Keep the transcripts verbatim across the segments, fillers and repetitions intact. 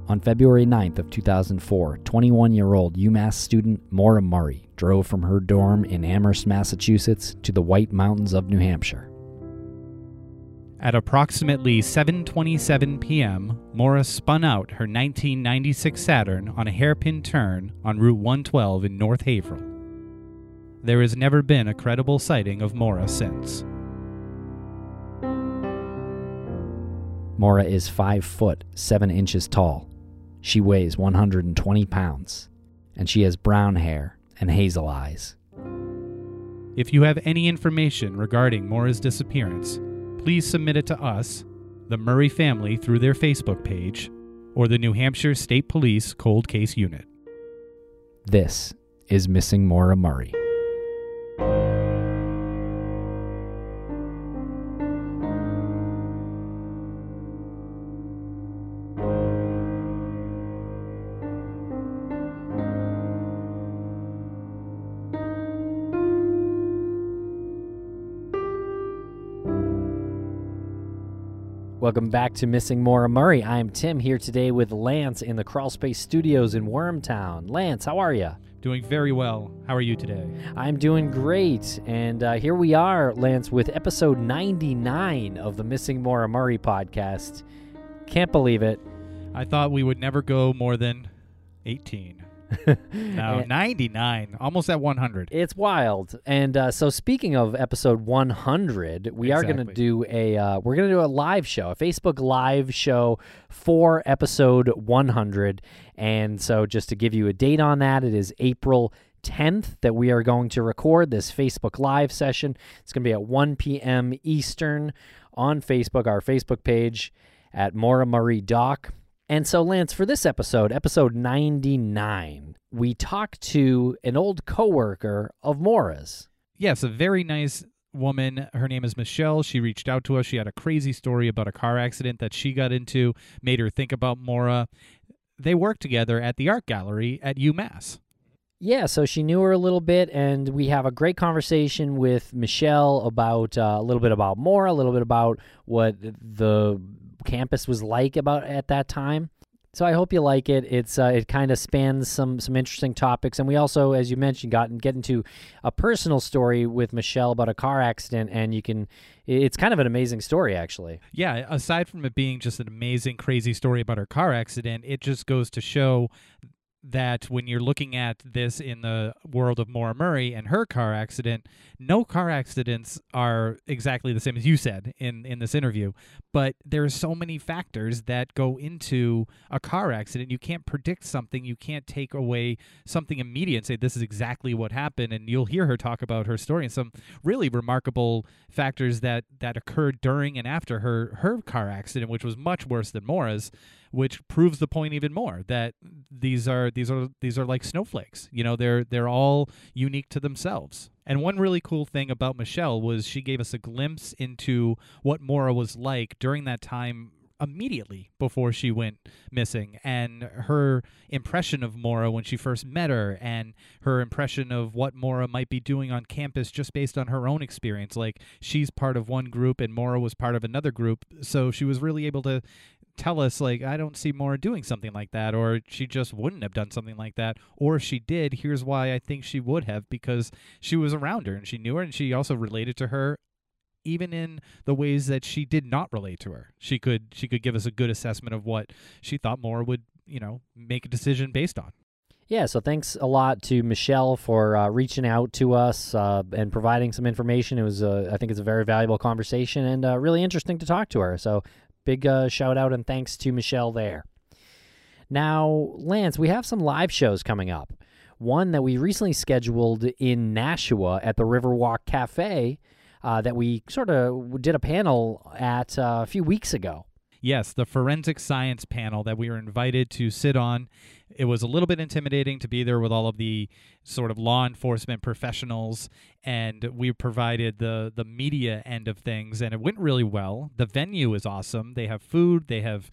On February ninth of two thousand four, twenty-one-year-old UMass student Maura Murray drove from her dorm in Amherst, Massachusetts to the White Mountains of New Hampshire. At approximately seven twenty-seven p.m., Maura spun out her nineteen ninety-six Saturn on a hairpin turn on Route one twelve in North Haverhill. There has never been a credible sighting of Maura since. Maura is five foot seven inches tall. She weighs one hundred twenty pounds, and she has brown hair and hazel eyes. If you have any information regarding Maura's disappearance, please submit it to us, the Murray family through their Facebook page, or the New Hampshire State Police Cold Case Unit. This is Missing Maura Murray. Welcome back to Missing Maura Murray. I'm Tim here today with Lance in the Crawlspace Studios in Wormtown. Lance, how are you? Doing very well. How are you today? I'm doing great. And uh, here we are, Lance, with episode ninety-nine of the Missing Maura Murray podcast. Can't believe it. I thought we would never go more than eighteen. No, ninety-nine, almost at one hundred. It's wild. And uh, so speaking of episode one hundred, we Exactly. are going to do a uh, we're going to do a live show, a Facebook live show for episode one hundred. And so just to give you a date on that, it is April tenth that we are going to record this Facebook live session. It's going to be at one p.m. Eastern on Facebook, our Facebook page at Maura Murray Doc. And so, Lance, for this episode, episode ninety-nine, we talked to an old coworker of Maura's. Yes, a very nice woman. Her name is Michelle. She reached out to us. She had a crazy story about a car accident that she got into, made her think about Maura. They worked together at the art gallery at UMass. Yeah, so she knew her a little bit, and we have a great conversation with Michelle about uh, a little bit about Maura, a little bit about what the campus was like about at that time. So I hope you like it. It's uh, it kind of spans some some interesting topics, and we also, as you mentioned, got get into a personal story with Michelle about a car accident, and you can. It's kind of an amazing story, actually. Yeah, aside from it being just an amazing, crazy story about her car accident, it just goes to show that when you're looking at this in the world of Maura Murray and her car accident, no car accidents are exactly the same as you said in, in this interview, but there are so many factors that go into a car accident. You can't predict something. You can't take away something immediate and say this is exactly what happened, and you'll hear her talk about her story and some really remarkable factors that, that occurred during and after her, her car accident, which was much worse than Maura's, which proves the point even more that these are these are these are like snowflakes. You know, they're they're all unique to themselves. And one really cool thing about Michelle was she gave us a glimpse into what Maura was like during that time immediately before she went missing, and her impression of Maura when she first met her, and her impression of what Maura might be doing on campus just based on her own experience. Like, she's part of one group and Maura was part of another group, so she was really able to tell us, like, I don't see Maura doing something like that, or she just wouldn't have done something like that, or if she did, here's why I think she would have, because she was around her and she knew her, and she also related to her even in the ways that she did not relate to her. She could she could give us a good assessment of what she thought Maura would, you know, make a decision based on. Yeah, so thanks a lot to Michelle for uh, reaching out to us uh, and providing some information. It was, uh, I think it's a very valuable conversation and uh, really interesting to talk to her. So big uh, shout out and thanks to Michelle there. Now, Lance, we have some live shows coming up. One that we recently scheduled in Nashua at the Riverwalk Cafe uh, that we sort of did a panel at uh, a few weeks ago. Yes, the forensic science panel that we were invited to sit on. It was a little bit intimidating to be there with all of the sort of law enforcement professionals, and we provided the, the media end of things, and it went really well. The venue is awesome. They have food. They have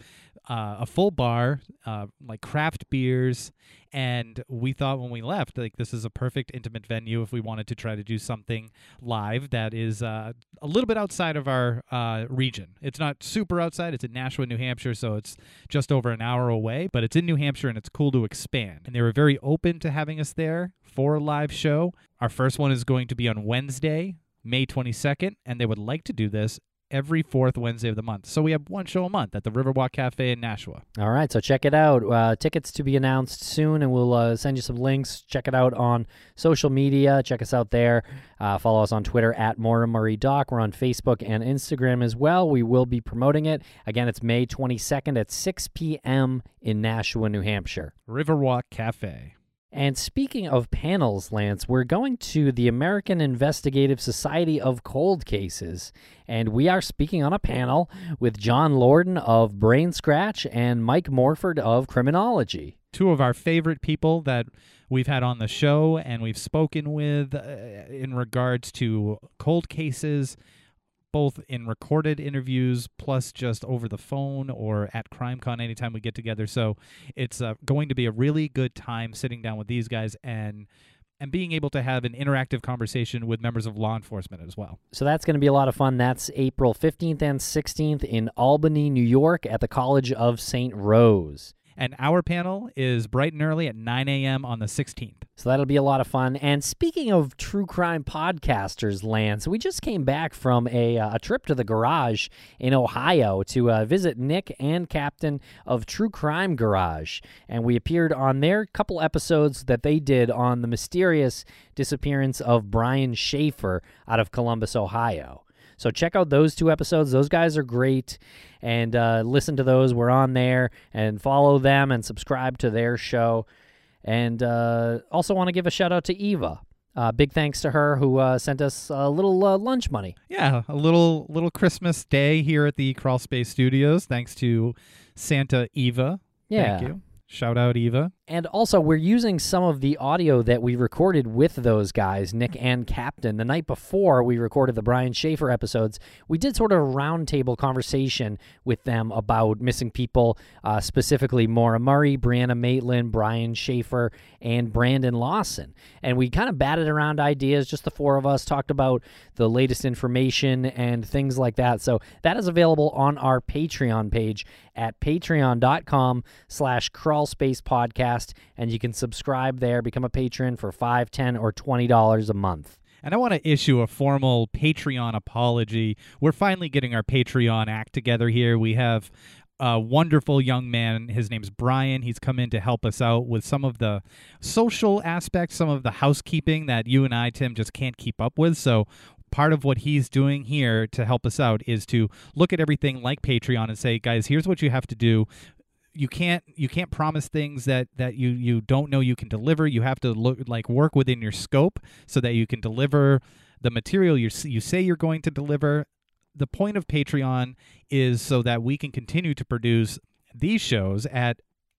uh, a full bar, uh, like craft beers, and we thought when we left, like, this is a perfect intimate venue if we wanted to try to do something live that is uh, a little bit outside of our uh, region. It's not super outside. It's in Nashua, New Hampshire, so it's just over an hour away, but it's in New Hampshire, and it's cool to expand. And they were very open to having us there for a live show. Our first one is going to be on Wednesday, May twenty-second, and they would like to do this every fourth Wednesday of the month. So we have one show a month at the Riverwalk Cafe in Nashua. All right, so check it out. Uh, tickets to be announced soon, and we'll uh, send you some links. Check it out on social media. Check us out there. Uh, follow us on Twitter at Maura Murray Doc. We're on Facebook and Instagram as well. We will be promoting it. Again, it's May twenty-second at six p.m. in Nashua, New Hampshire. Riverwalk Cafe. And speaking of panels, Lance, we're going to the American Investigative Society of Cold Cases, and we are speaking on a panel with John Lorden of Brain Scratch and Mike Morford of Criminology. Two of our favorite people that we've had on the show and we've spoken with uh, in regards to cold cases, both in recorded interviews plus just over the phone or at CrimeCon anytime we get together. So it's uh, going to be a really good time sitting down with these guys and and being able to have an interactive conversation with members of law enforcement as well. So that's going to be a lot of fun. That's April fifteenth and sixteenth in Albany, New York at the College of Saint Rose. And our panel is bright and early at nine a.m. on the sixteenth. So that'll be a lot of fun. And speaking of true crime podcasters, Lance, we just came back from a, uh, a trip to the garage in Ohio to uh, visit Nick and Captain of True Crime Garage. And we appeared on their couple episodes that they did on the mysterious disappearance of Brian Schaefer out of Columbus, Ohio. So check out those two episodes. Those guys are great. And uh, listen to those. We're on there. And follow them and subscribe to their show. And uh, also want to give a shout-out to Eva. Uh, big thanks to her who uh, sent us a little uh, lunch money. Yeah, a little little Christmas day here at the Crawl Space Studios. Thanks to Santa Eva. Yeah. Thank you. Shout out, Eva. And also, we're using some of the audio that we recorded with those guys, Nick and Captain. The night before we recorded the Brian Schaefer episodes, we did sort of a roundtable conversation with them about missing people, uh, specifically Maura Murray, Brianna Maitland, Brian Schaefer, and Brandon Lawson. And we kind of batted around ideas, just the four of us, talked about the latest information and things like that. So that is available on our Patreon page at patreon.com slash crawlspacepodcast, and you can subscribe there, become a patron for five, ten, or twenty dollars a month. And I want to issue a formal Patreon apology. We're finally getting our Patreon act together here. We have a wonderful young man. His name's Brian. He's come in to help us out with some of the social aspects, some of the housekeeping that you and I, Tim, just can't keep up with. So part of what he's doing here to help us out is to look at everything like Patreon and say, guys, here's what you have to do. You can't you can't promise things that, that you, you don't know you can deliver. You have to look like work within your scope so that you can deliver the material you you say you're going to deliver. The point of Patreon is so that we can continue to produce these shows at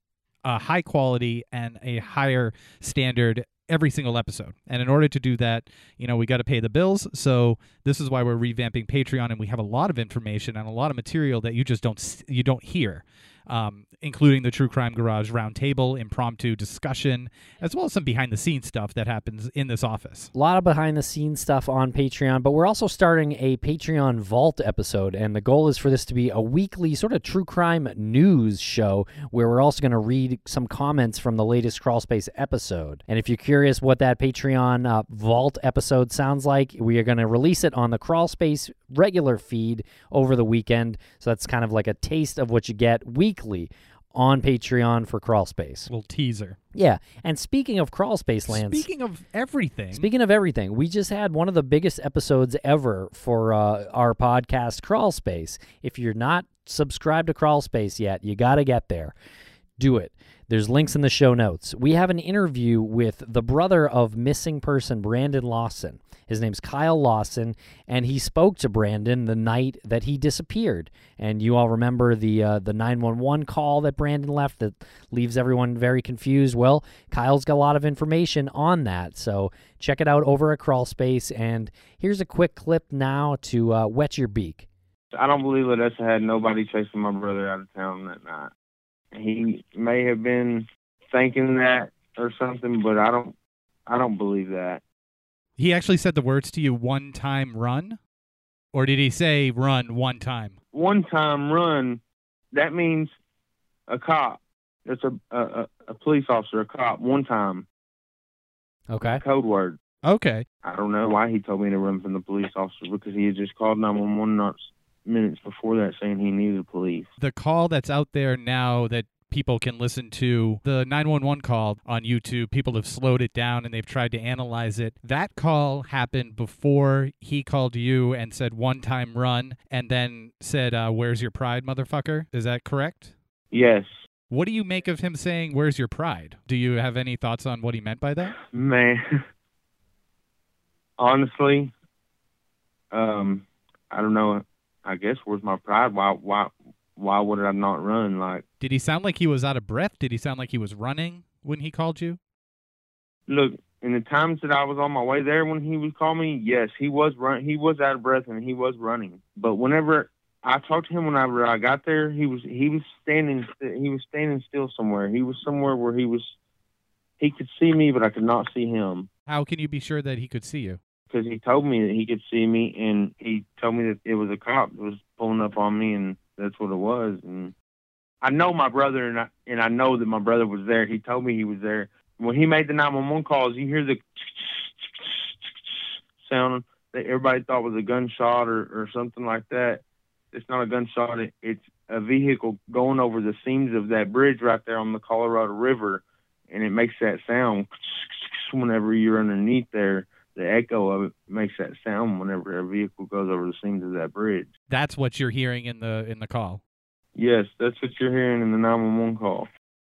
a high quality and a higher standard every single episode. And in order to do that, you know, we got to pay the bills. So this is why we're revamping Patreon, and we have a lot of information and a lot of material that you just don't you don't hear. Um, including the True Crime Garage Roundtable, impromptu discussion, as well as some behind-the-scenes stuff that happens in this office. A lot of behind-the-scenes stuff on Patreon, but we're also starting a Patreon Vault episode, and the goal is for this to be a weekly sort of true crime news show where we're also going to read some comments from the latest Crawlspace episode. And if you're curious what that Patreon uh, Vault episode sounds like, we are going to release it on the Crawlspace regular feed over the weekend, so that's kind of like a taste of what you get weekly on Patreon for Crawlspace. Little teaser. Yeah, and speaking of Crawlspace, Lance. Speaking of everything. Speaking of everything, we just had one of the biggest episodes ever for uh, our podcast, Crawlspace. If you're not subscribed to Crawlspace yet, you got to get there. Do it. There's links in the show notes. We have an interview with the brother of missing person Brandon Lawson. His name's Kyle Lawson, and he spoke to Brandon the night that he disappeared. And you all remember the uh, the nine one one call that Brandon left that leaves everyone very confused. Well, Kyle's got a lot of information on that, so check it out over at Crawlspace. And here's a quick clip now to uh, whet your beak. I don't believe Odessa had nobody chasing my brother out of town that night. He may have been thinking that or something, but I don't I don't believe that. He actually said the words to you, one time run? Or did he say run one time? One time run, that means a cop. It's a a, a police officer, a cop, one time. Okay. Code word. Okay. I don't know why he told me to run from the police officer, because he had just called nine one one not minutes before that saying he needed police. The call that's out there now that people can listen to, the nine one one call on YouTube, people have slowed it down and they've tried to analyze it. That call happened before he called you and said one time run and then said, uh, where's your pride, motherfucker? Is that correct? Yes. What do you make of him saying, where's your pride? Do you have any thoughts on what he meant by that? Man, honestly, um, I don't know. I guess where's my pride? Why, why, why would I not run? Like, did he sound like he was out of breath? Did he sound like he was running when he called you? Look, in the times that I was on my way there when he was calling me, yes, he was run. He was out of breath and he was running. But whenever I talked to him, whenever I got there, he was he was standing he was standing still somewhere. He was somewhere where he was he could see me, but I could not see him. How can you be sure that he could see you? Because he told me that he could see me, and he told me that it was a cop that was pulling up on me, and that's what it was. And I know my brother, and I, and I know that my brother was there. He told me he was there. When he made the nine one one calls, you hear the sound that everybody thought was a gunshot or, or something like that. It's not a gunshot. It, it's a vehicle going over the seams of that bridge right there on the Colorado River, and it makes that sound whenever you're underneath there. The echo of it makes that sound whenever a vehicle goes over the seams of that bridge. That's what you're hearing in the in the call. Yes, that's what you're hearing in the nine one one call.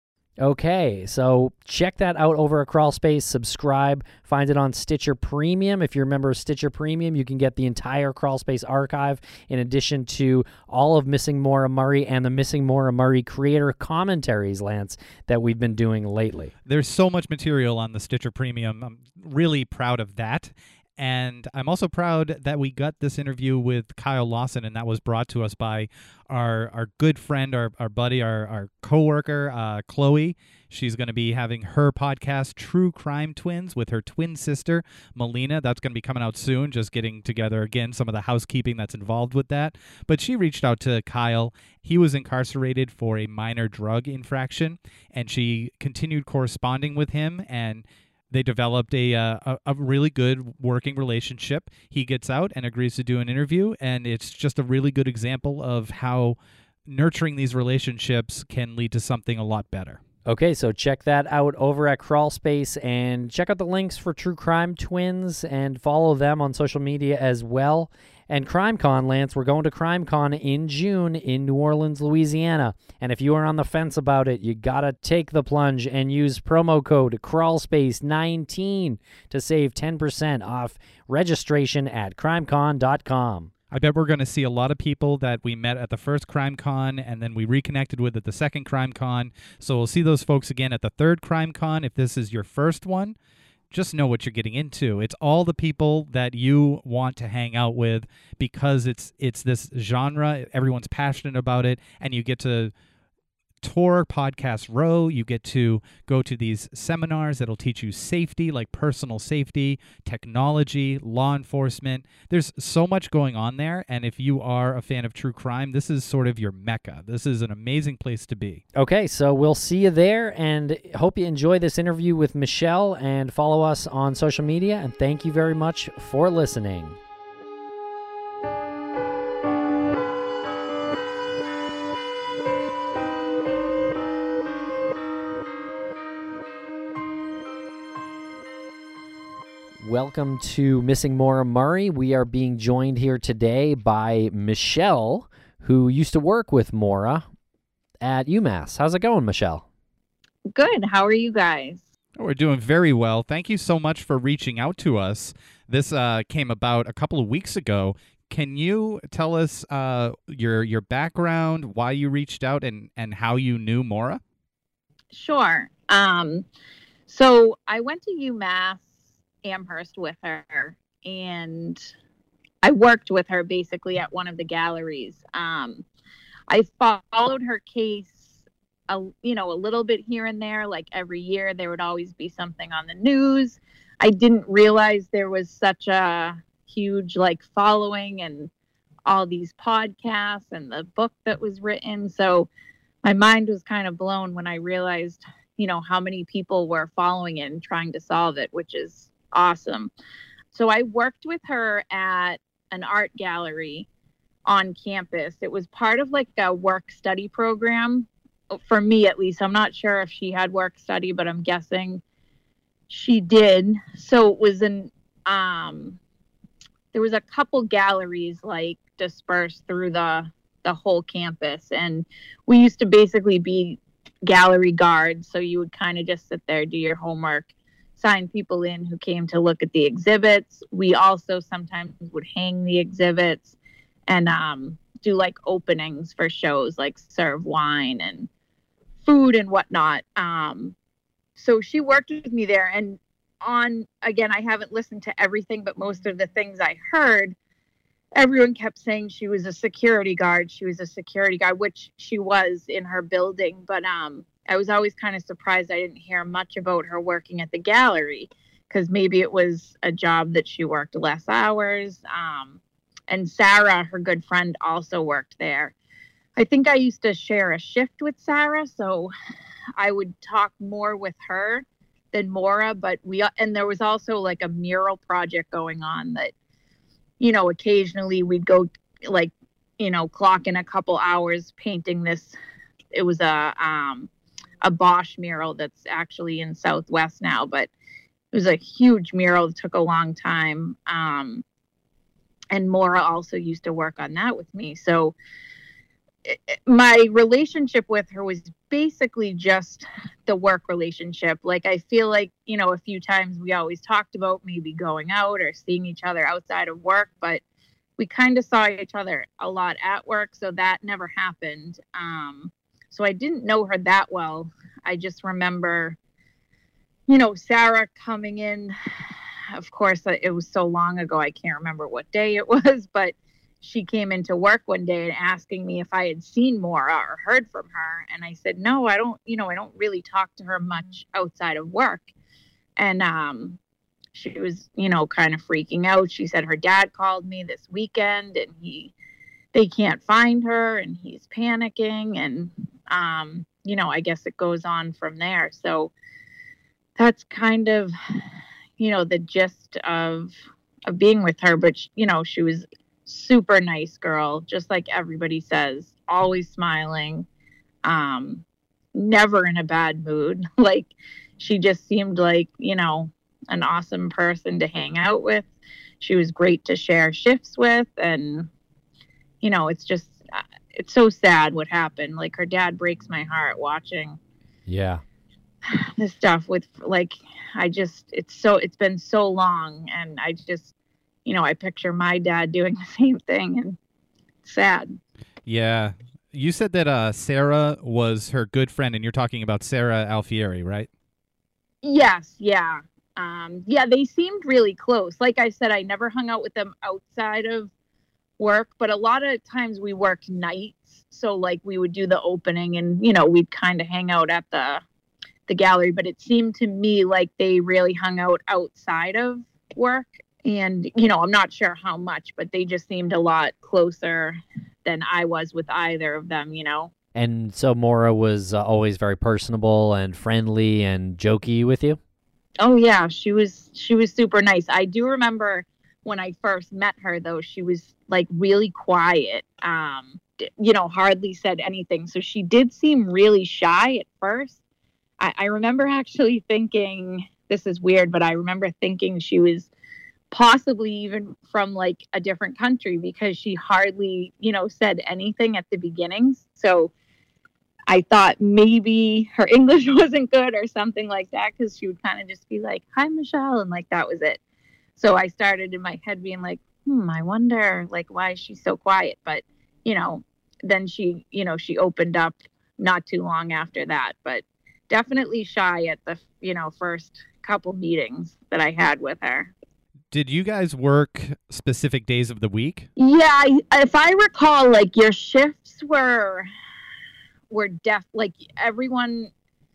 Okay, so check that out over at Crawlspace. Subscribe. Find it on Stitcher Premium. If you're a member of Stitcher Premium, you can get the entire Crawlspace archive in addition to all of Missing Maura Murray and the Missing Maura Murray creator commentaries, Lance, that we've been doing lately. There's so much material on the Stitcher Premium. I'm really proud of that. And I'm also proud that we got this interview with Kyle Lawson, and that was brought to us by our our good friend, our, our buddy, our, our co-worker, uh, Chloe. She's going to be having her podcast, True Crime Twins, with her twin sister, Melina. That's going to be coming out soon, just getting together, again, some of the housekeeping that's involved with that. But she reached out to Kyle. He was incarcerated for a minor drug infraction, and she continued corresponding with him, and they developed a, uh, a a really good working relationship. He gets out and agrees to do an interview, and it's just a really good example of how nurturing these relationships can lead to something a lot better. Okay, so check that out over at Crawlspace, and check out the links for True Crime Twins and follow them on social media as well. And CrimeCon, Lance, we're going to CrimeCon in June in New Orleans, Louisiana. And if you are on the fence about it, you got to take the plunge and use promo code crawl space nineteen to save ten percent off registration at crimecon dot com. I bet we're going to see a lot of people that we met at the first CrimeCon and then we reconnected with at the second CrimeCon. So we'll see those folks again at the third CrimeCon. If this is your first one, just know what you're getting into. It's all the people that you want to hang out with because it's it's this genre. Everyone's passionate about it, and you get to tour Podcast Row. You get to go to these seminars that'll teach you safety, like personal safety, technology, law enforcement. There's so much going on there, and if you are a fan of true crime, this is sort of your mecca. This is an amazing place to be. Okay, so we'll see you there, and hope you enjoy this interview with Michelle, and follow us on social media, and thank you very much for listening. Welcome to Missing Maura Murray. We are being joined here today by Michelle, who used to work with Maura at UMass. How's it going, Michelle? Good. How are you guys? Oh, we're doing very well. Thank you so much for reaching out to us. This uh, came about a couple of weeks ago. Can you tell us uh, your your background, why you reached out, and, and how you knew Maura? Sure. Um, so I went to UMass Amherst with her, and I worked with her basically at one of the galleries. Um, I followed her case, a, you know, a little bit here and there. Like every year, there would always be something on the news. I didn't realize there was such a huge like following and all these podcasts and the book that was written. So my mind was kind of blown when I realized, you know, how many people were following it and trying to solve it, which is awesome. So I worked with her at an art gallery on campus. It was part of like a work study program for me, at least. I'm not sure if she had work study, but I'm guessing she did. So it was an, um, there was a couple galleries like dispersed through the, the whole campus. And we used to basically be gallery guards. So you would kind of just sit there, do your homework, sign people in who came to look at the exhibits. We also sometimes would hang the exhibits and um, do like openings for shows, like serve wine and food and whatnot. Um, so she worked with me there. And on, again, I haven't listened to everything, but most of the things I heard, everyone kept saying she was a security guard. She was a security guard, which she was in her building. But um, I was always kind of surprised I didn't hear much about her working at the gallery, because maybe it was a job that she worked less hours. Um, and Sarah, her good friend, also worked there. I think I used to share a shift with Sarah, so I would talk more with her than Maura. But we, and there was also like a mural project going on that, you know, occasionally we'd go like, you know, clock in a couple hours painting this. It was a, um, a Bosch mural that's actually in Southwest now, but it was a huge mural that took a long time. Um, and Maura also used to work on that with me. So it, my relationship with her was basically just the work relationship. Like, I feel like, you know, a few times we always talked about maybe going out or seeing each other outside of work, but we kind of saw each other a lot at work. So that never happened. Um, so I didn't know her that well. I just remember, you know, Sarah coming in. Of course, it was so long ago, I can't remember what day it was, but she came into work one day and asking me if I had seen Maura or heard from her. And I said, no, I don't, you know, I don't really talk to her much outside of work. And um, she was, you know, kind of freaking out. She said her dad called me this weekend and he, they can't find her and he's panicking. And, um, you know, I guess it goes on from there. So that's kind of, you know, the gist of, of being with her. But, you know, she was super nice girl, just like everybody says, always smiling, um, never in a bad mood. Like, she just seemed like, you know, an awesome person to hang out with. She was great to share shifts with. And, you know, it's just, it's so sad what happened. Like, her dad breaks my heart watching. Yeah. This stuff with, like, I just, it's so, it's been so long. And I just, you know, I picture my dad doing the same thing, and it's sad. Yeah. You said that uh, Sarah was her good friend, and you're talking about Sarah Alfieri, right? Yes. Yeah. Um, yeah, they seemed really close. Like I said, I never hung out with them outside of work, but a lot of times we worked nights. So like we would do the opening and, you know, we'd kind of hang out at the, the gallery, but it seemed to me like they really hung out outside of work. And, you know, I'm not sure how much, but they just seemed a lot closer than I was with either of them, you know. And so Maura was uh, always very personable and friendly and jokey with you? Oh, yeah. She was she was super nice. I do remember when I first met her, though, she was like really quiet, um, you know, hardly said anything. So she did seem really shy at first. I, I remember actually thinking, this is weird, but I remember thinking she was possibly even from like a different country because she hardly, you know, said anything at the beginnings. So I thought maybe her English wasn't good or something like that, because she would kind of just be like, hi, Michelle. And like, that was it. So I started in my head being like, hmm, I wonder like why is she so quiet? But, you know, then she, you know, she opened up not too long after that, but definitely shy at the, you know, first couple meetings that I had with her. Did you guys work specific days of the week? Yeah, I, if I recall, like your shifts were were def like everyone.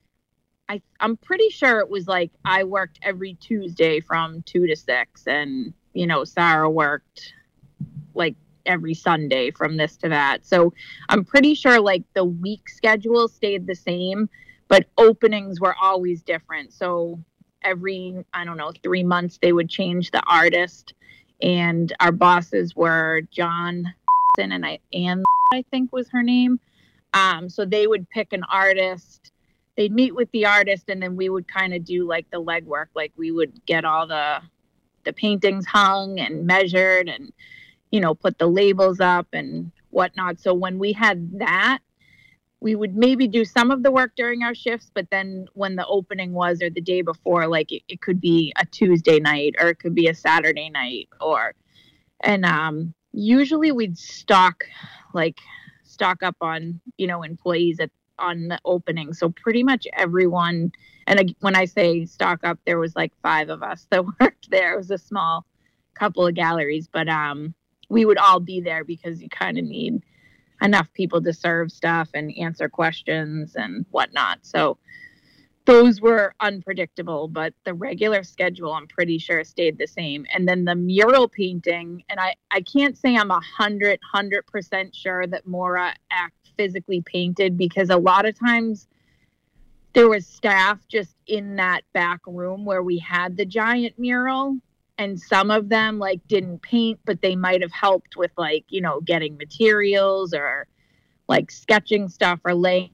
I I'm pretty sure it was like I worked every Tuesday from two to six, and you know Sarah worked like every Sunday from this to that. So I'm pretty sure like the week schedule stayed the same, but openings were always different. So every, I don't know, three months they would change the artist, and our bosses were John and I, Anne, I think was her name. Um, so they would pick an artist, they'd meet with the artist, and then we would kind of do like the legwork. Like we would get all the, the paintings hung and measured and, you know, put the labels up and whatnot. So when we had that, we would maybe do some of the work during our shifts, but then when the opening was or the day before, like it, it could be a Tuesday night or it could be a Saturday night or, and um, usually we'd stock, like stock up on, you know, employees at, on the opening. So pretty much everyone, and when I say stock up, there was like five of us that worked there. It was a small couple of galleries, but um, we would all be there because you kind of need enough people to serve stuff and answer questions and whatnot. So those were unpredictable, but the regular schedule, I'm pretty sure, stayed the same. And then the mural painting, and I, I can't say I'm a hundred, hundred percent sure that Maura act physically painted, because a lot of times there was staff just in that back room where we had the giant mural. And some of them like didn't paint, but they might have helped with like, you know, getting materials or like sketching stuff or laying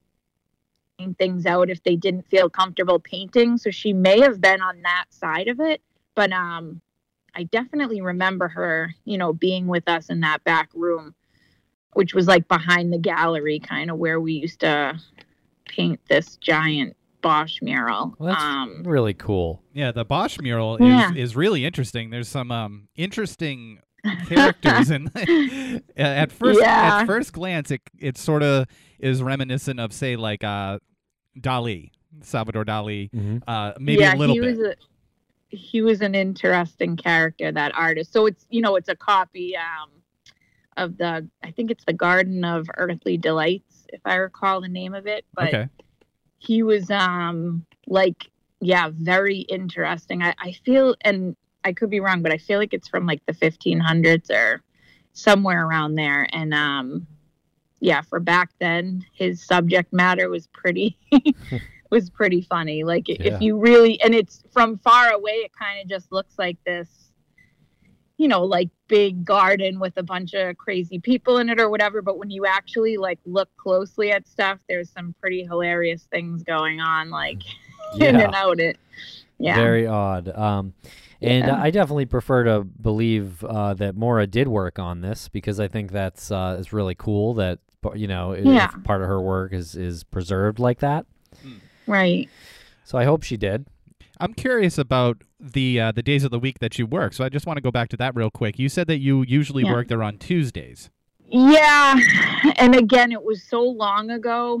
things out if they didn't feel comfortable painting. So she may have been on that side of it. But um, I definitely remember her, you know, being with us in that back room, which was like behind the gallery, kind of where we used to paint this giant Bosch mural. Well, that's um, really cool. Yeah, the Bosch mural Yeah. is, is really interesting. There's some um, interesting characters in at first Yeah. at first glance it it sort of is reminiscent of, say, like uh, Dali, Salvador Dali, Mhm. uh, maybe yeah, a little he bit. Was a, he was an interesting character, that artist. So it's, you know, it's a copy um, of the, I think it's the Garden of Earthly Delights, if I recall the name of it. But Okay. he was um like, yeah, very interesting. I, I feel, and I could be wrong, but I feel like it's from like the fifteen hundreds or somewhere around there. And um yeah, for back then, his subject matter was pretty was pretty funny. Like Yeah. if you really, and it's from far away, it kind of just looks like this, you know, like big garden with a bunch of crazy people in it or whatever. But when you actually like look closely at stuff, there's some pretty hilarious things going on, like in Yeah. and out it. Yeah. Very odd. Um, and Yeah. I definitely prefer to believe uh, that Maura did work on this, because I think that's uh, is really cool that, you know, if Yeah. part of her work is, is preserved like that. Right. So I hope she did. I'm curious about the uh, the days of the week that you work. So I just want to go back to that real quick. You said that you usually Yeah. work there on Tuesdays. Yeah. And again, it was so long ago.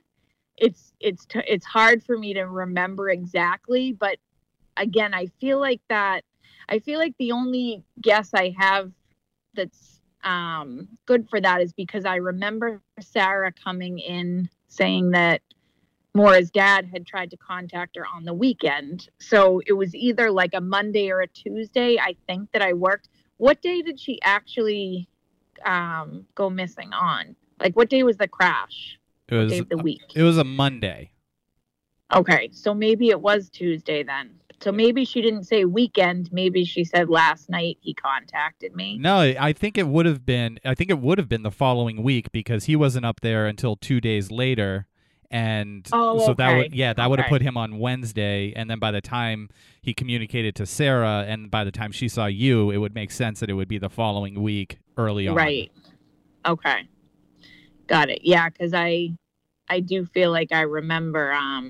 it's it's t- it's hard for me to remember exactly, but again, I feel like that I feel like the only guess I have that's um good for that is because I remember Sarah coming in saying that Maura's dad had tried to contact her on the weekend. So it was either like a Monday or a Tuesday, I think, that I worked. What day did she actually um, go missing on? Like, what day was the crash? It What was day of the week? it was a Monday. Okay, so maybe it was Tuesday then. So maybe she didn't say weekend. Maybe she said last night he contacted me. No, I think it would have been. I think it would have been the following week, because he wasn't up there until two days later, and Oh, so that okay. would yeah that would have Okay. put him on Wednesday, and then by the time he communicated to Sarah, and by the time she saw you, it would make sense that it would be the following week early on. Right. Okay. Got it. Yeah, because I, I do feel like I remember. Um,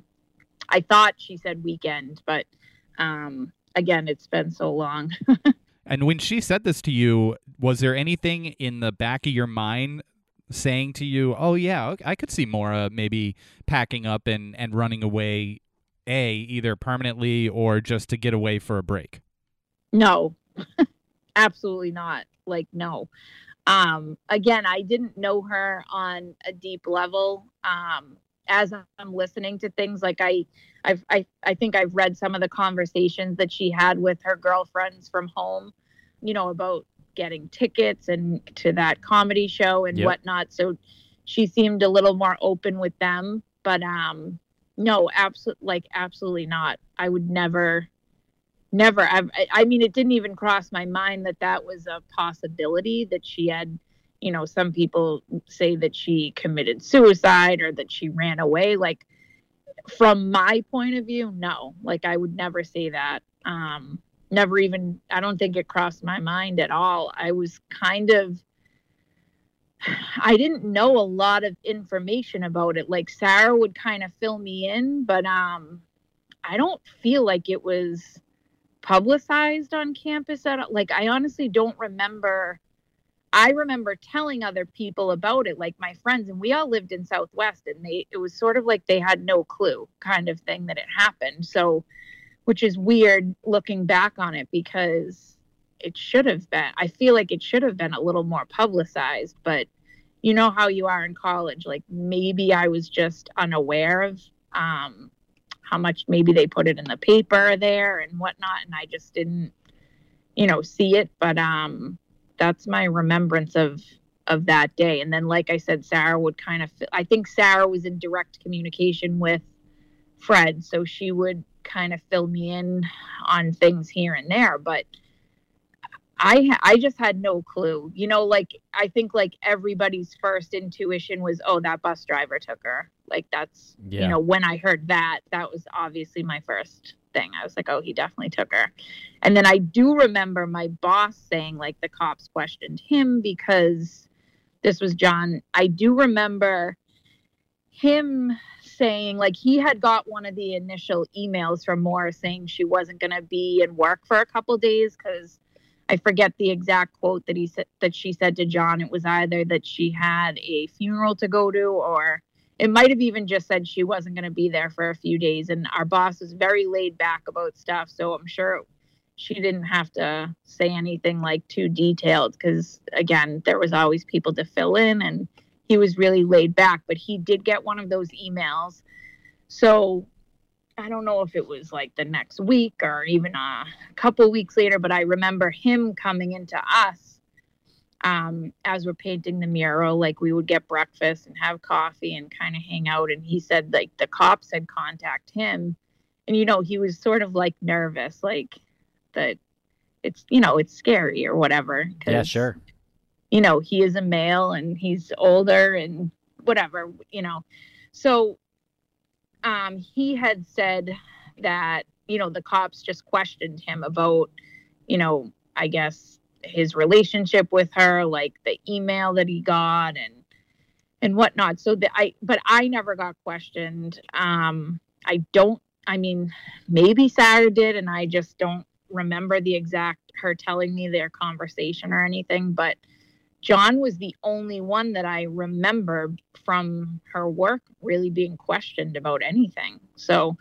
I thought she said weekend, but um, again, it's been so long. And when she said this to you, was there anything in the back of your mind saying to you, oh, yeah, okay, I could see Maura maybe packing up and, and running away, A, either permanently or just to get away for a break? No, absolutely not. Like, no. Um, again, I didn't know her on a deep level. Um, as I'm listening to things, like I, I've, I, I think I've read some of the conversations that she had with her girlfriends from home, you know, about getting tickets and to that comedy show and Yep. whatnot. So she seemed a little more open with them, but, um, no, absolutely, like, absolutely not. I would never, never. I, I mean, it didn't even cross my mind that that was a possibility, that she had, you know, some people say that she committed suicide or that she ran away. Like, from my point of view, no, like, I would never say that. Um, never even, I don't think it crossed my mind at all. I was kind of, I didn't know a lot of information about it. Like, Sarah would kind of fill me in, but um, I don't feel like it was publicized on campus at all. Like, I honestly don't remember. I remember telling other people about it, like my friends, and we all lived in Southwest, and they, it was sort of like they had no clue kind of thing that it happened. So, which is weird looking back on it, because it should have been, I feel like it should have been a little more publicized, but you know how you are in college. Like, maybe I was just unaware of um, how much maybe they put it in the paper there and whatnot, and I just didn't, you know, see it. But um, that's my remembrance of of that day. And then, like I said, Sarah would kind of, I think Sarah was in direct communication with Fred, so she would kind of fill me in on things here and there, but I I just had no clue. You know, like, I think like everybody's first intuition was, oh, that bus driver took her. Like, that's, Yeah. you know, when I heard that, that was obviously my first thing. I was like, oh, he definitely took her. And then I do remember my boss saying, like, the cops questioned him because this was John. I do remember him saying, like, he had got one of the initial emails from Maura saying she wasn't going to be in work for a couple days because I forget the exact quote that he said, that she said to John. It was either that she had a funeral to go to, or it might have even just said she wasn't going to be there for a few days. And our boss was very laid back about stuff, so I'm sure she didn't have to say anything like too detailed, because again, there was always people to fill in, and he was really laid back. But he did get one of those emails, so I don't know if it was like the next week or even a couple weeks later, but I remember him coming into us um, as we're painting the mural. Like, we would get breakfast and have coffee and kind of hang out. And he said, like, the cops had contacted him, and, you know, he was sort of like nervous, like that it's, you know, it's scary or whatever. Yeah, sure. You know, he is a male and he's older and whatever, you know. So Um, he had said that, you know, the cops just questioned him about, you know, I guess his relationship with her, like the email that he got and and whatnot. So that I, but I never got questioned. Um, I don't, I mean, maybe Sarah did, and I just don't remember the exact, her telling me their conversation or anything, but John was the only one that I remember from her work really being questioned about anything. So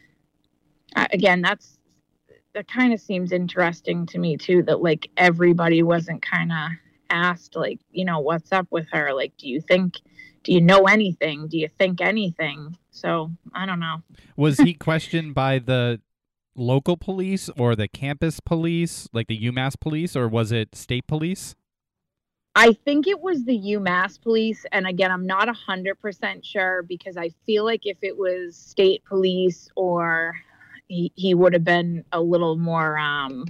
uh, again, that's, that kind of seems interesting to me too, that like everybody wasn't kind of asked, like, you know, what's up with her? Like, do you think, do you know anything? Do you think anything? So I don't know. Was he questioned by the local police or the campus police, like the UMass police, or was it state police? I think it was the UMass police. And again, I'm not one hundred percent sure, because I feel like if it was state police, or he, he would have been a little more um,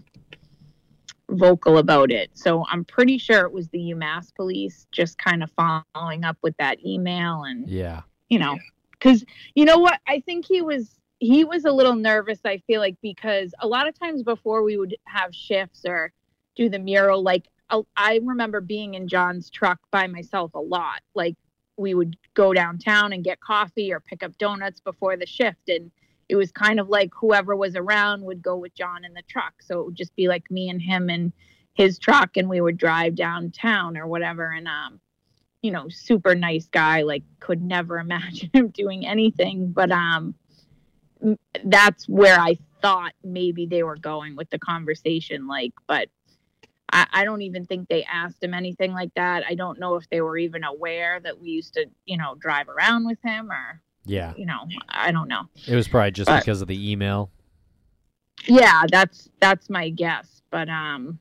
vocal about it. So I'm pretty sure it was the UMass police, just kind of following up with that email. And, Yeah. you know, because you know what? I think he was, he was a little nervous, I feel like, because a lot of times before we would have shifts or do the mural, like, I remember being in John's truck by myself a lot. Like, we would go downtown and get coffee or pick up donuts before the shift. And it was kind of like whoever was around would go with John in the truck. So it would just be like me and him in his truck, and we would drive downtown or whatever. And, um, you know, super nice guy, like could never imagine him doing anything. But um, that's where I thought maybe they were going with the conversation, like, but I, I don't even think they asked him anything like that. I don't know if they were even aware that we used to, you know, drive around with him, or, Yeah. you know, I don't know. It was probably just But- because of the email. Yeah, that's that's my guess. But um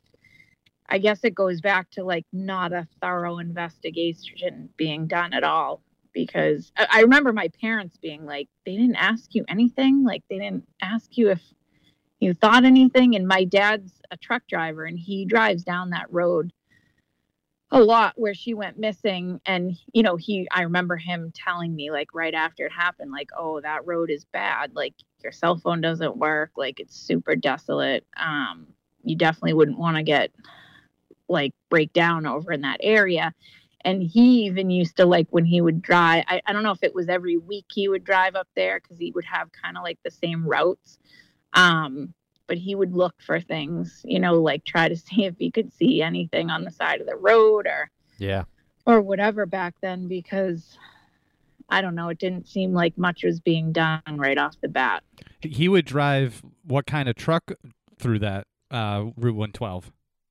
I guess it goes back to like not a thorough investigation being done at all, because I, I remember my parents being like, they didn't ask you anything, like they didn't ask you if you thought anything. And my dad's a truck driver and he drives down that road a lot where she went missing. And you know, he I remember him telling me like right after it happened, like, oh, that road is bad, like your cell phone doesn't work, like it's super desolate. Um you definitely wouldn't want to get like break down over in that area. And he even used to, like, when he would drive, I, I don't know if it was every week he would drive up there, because he would have kind of like the same routes. Um, but he would look for things, you know, like try to see if he could see anything on the side of the road or Yeah. or whatever back then, because I don't know, it didn't seem like much was being done right off the bat. He would drive what kind of truck through that uh, Route one twelve?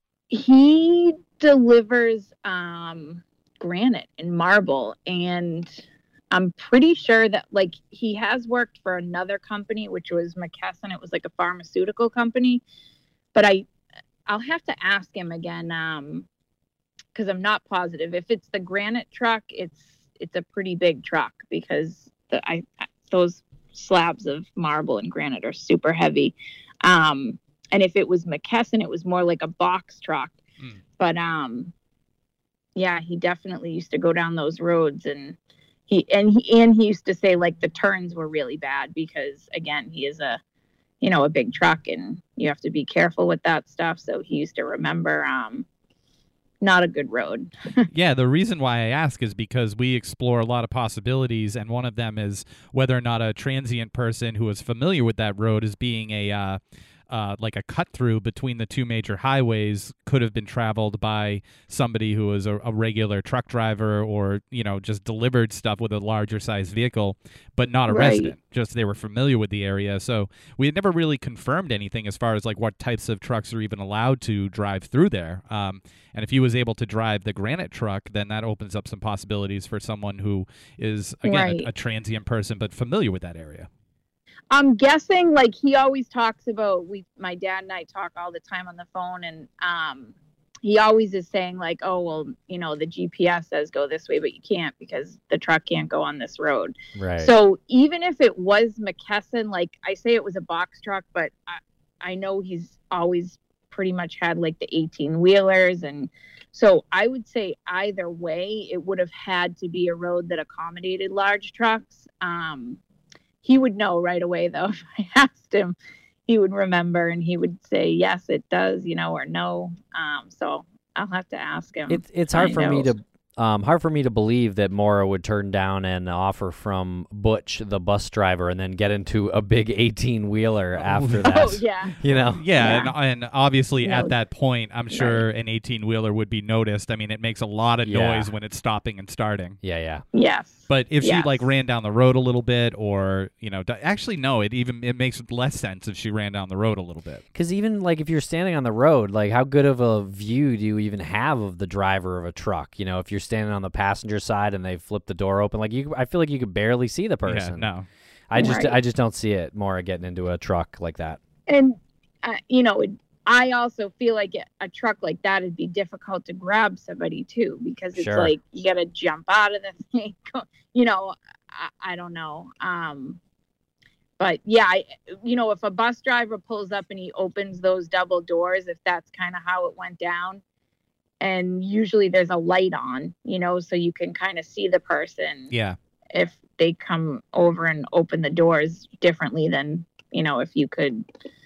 He delivers um granite and marble, and I'm pretty sure that like he has worked for another company, which was McKesson. It was like a pharmaceutical company, but I I'll have to ask him again, um because I'm not positive. If it's the granite truck, it's it's a pretty big truck, because the I those slabs of marble and granite are super heavy. Um and if it was McKesson, it was more like a box truck. Mm. But um yeah, he definitely used to go down those roads, and he and he and he used to say like the turns were really bad, because again, he is a you know a big truck and you have to be careful with that stuff. So he used to remember um not a good road. Yeah, the reason why I ask is because we explore a lot of possibilities, and one of them is whether or not a transient person who is familiar with that road as being a uh, uh, like a cut through between the two major highways could have been traveled by somebody who was a, a regular truck driver, or you know just delivered stuff with a larger size vehicle, but not a Right. resident. Just they were familiar with the area. So we had never really confirmed anything as far as like what types of trucks are even allowed to drive through there. Um, and if he was able to drive the granite truck, then that opens up some possibilities for someone who is, again, Right. a, a transient person, but familiar with that area. I'm guessing like he always talks about we my dad and I talk all the time on the phone, and um he always is saying like, oh well, you know, the G P S says go this way, but you can't because the truck can't go on this road. Right. So even if it was McKesson, like I say it was a box truck, but I, I know he's always pretty much had like the eighteen wheelers, and so I would say either way it would have had to be a road that accommodated large trucks. Um he would know right away though. If I asked him, he would remember and he would say yes it does, you know, or no. Um so I'll have to ask him. It's it's hard I for me know. to um hard for me to believe that Maura would turn down an offer from Butch, the bus driver, and then get into a big eighteen wheeler after that. Oh yeah. You know. Yeah, Yeah. And, and obviously No. at that point, I'm sure an eighteen-wheeler would be noticed. I mean, it makes a lot of Yeah. noise when it's stopping and starting. Yeah, yeah. Yes. But if she Yes. like ran down the road a little bit, or you know, d- actually no, it even it makes less sense if she ran down the road a little bit. Because even like if you're standing on the road, like how good of a view do you even have of the driver of a truck? You know, if you're standing on the passenger side and they flip the door open, like you, I feel like you could barely see the person. Yeah, no. I just, Right. I just don't see it. Maura getting into a truck like that. And uh, you know, it, I also feel like a truck like that would be difficult to grab somebody too, because it's Sure. like you got to jump out of the thing. You know, I, I don't know. Um, but yeah, I, you know, if a bus driver pulls up and he opens those double doors, if that's kind of how it went down, and usually there's a light on, you know, so you can kind of see the person Yeah. if they come over and open the doors differently than, you know, if you could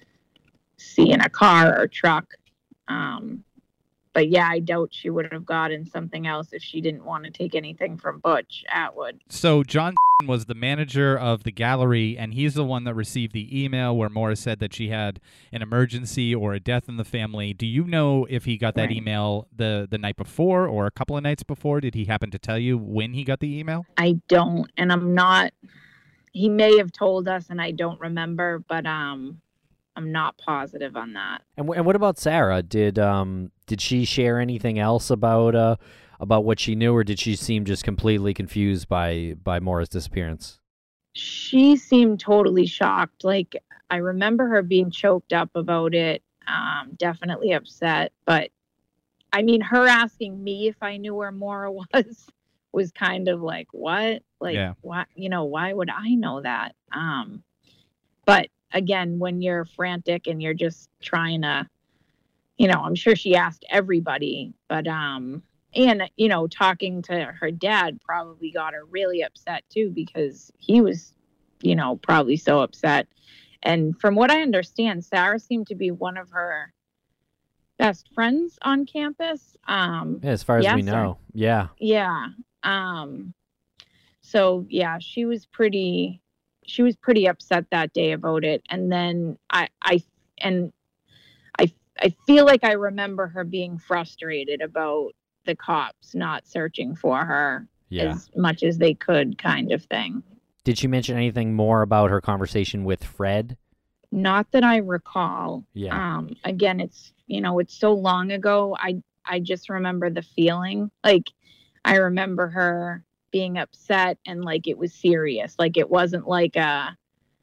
see in a car or truck. Um, but yeah, I doubt she would have gotten something else if she didn't want to take anything from Butch Atwood. So John was the manager of the gallery, and he's the one that received the email where Maura said that she had an emergency or a death in the family. Do you know if he got that Right. email the, the night before or a couple of nights before? Did he happen to tell you when he got the email? I don't, and I'm not, he may have told us and I don't remember, but um, I'm not positive on that. And w- and what about Sarah? Did um did she share anything else about uh about what she knew, or did she seem just completely confused by by Maura's disappearance? She seemed totally shocked. Like, I remember her being choked up about it, um, definitely upset. But I mean, her asking me if I knew where Maura was was kind of like, what? Like, Yeah. why? You know, why would I know that? Um, but again, when you're frantic and you're just trying to, you know, I'm sure she asked everybody, but um, and you know, talking to her dad probably got her really upset too, because he was, you know, probably so upset. And from what I understand, Sarah seemed to be one of her best friends on campus. Um, Yeah, as far as yes, we or- know. Yeah. yeah. Um, so yeah, she was pretty, she was pretty upset that day about it. And then I, I, and I, I feel like I remember her being frustrated about the cops not searching for her Yeah. as much as they could, kind of thing. Did she mention anything more about her conversation with Fred? Not that I recall. Yeah. Um, again, it's, you know, it's so long ago. I, I just remember the feeling. Like, I remember her being upset and like it was serious. Like, it wasn't like uh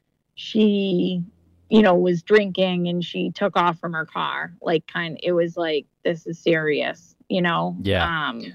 she, you know, was drinking and she took off from her car. Like, kind it was like, this is serious, you know? Yeah. Um,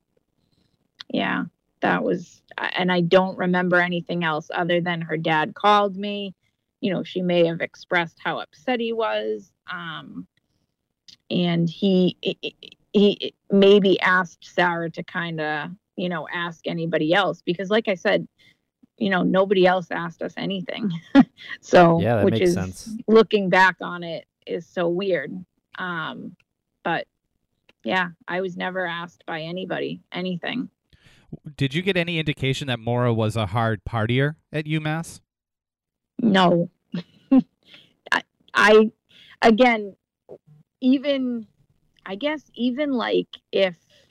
yeah, that was, and I don't remember anything else other than her dad called me. You know, she may have expressed how upset he was. Um, and he, he maybe asked Sarah to kind of, you know, ask anybody else, because like I said, you know, nobody else asked us anything. So, Yeah, that which makes is, sense. looking back on it, is so weird. Um, but yeah, I was never asked by anybody anything. Did you get any indication that Maura was a hard partier at UMass? No. I, I, again, even, I guess, even like if,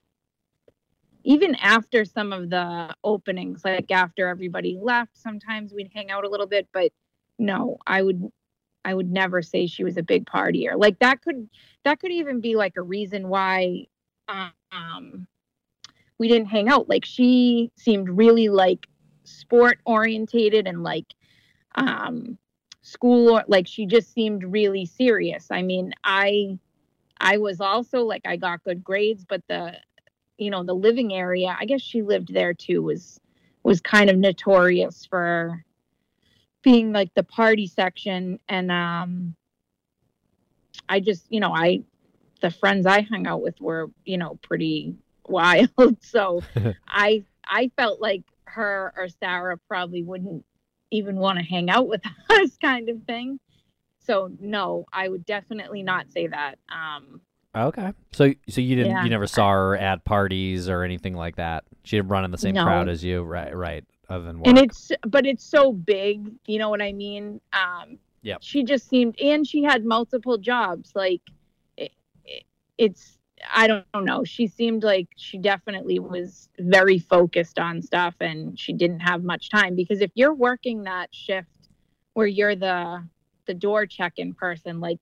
even after some of the openings, like after everybody left, sometimes we'd hang out a little bit, but no, I would, I would never say she was a big partier. Like, that could, that could even be like a reason why, um, we didn't hang out. Like, she seemed really like sport orientated and like, um, school, or like she just seemed really serious. I mean, I, I was also like, I got good grades, but the, you know, the living area, I guess she lived there too, was, was kind of notorious for being like the party section. And, um, I just, you know, I, the friends I hung out with were, you know, pretty wild. So I, I felt like her or Sarah probably wouldn't even want to hang out with us, kind of thing. So no, I would definitely not say that. Um, Okay. So so you didn't Yeah. you never saw her at parties or anything like that? She didn't run in the same No. crowd as you, right? Right. Other than work. and it's, but it's so big, you know what I mean? Um, Yep. She just seemed, and she had multiple jobs. Like, it, it, it's, I don't know. She seemed like she definitely was very focused on stuff, and she didn't have much time, because if you're working that shift where you're the, the door check-in person, like,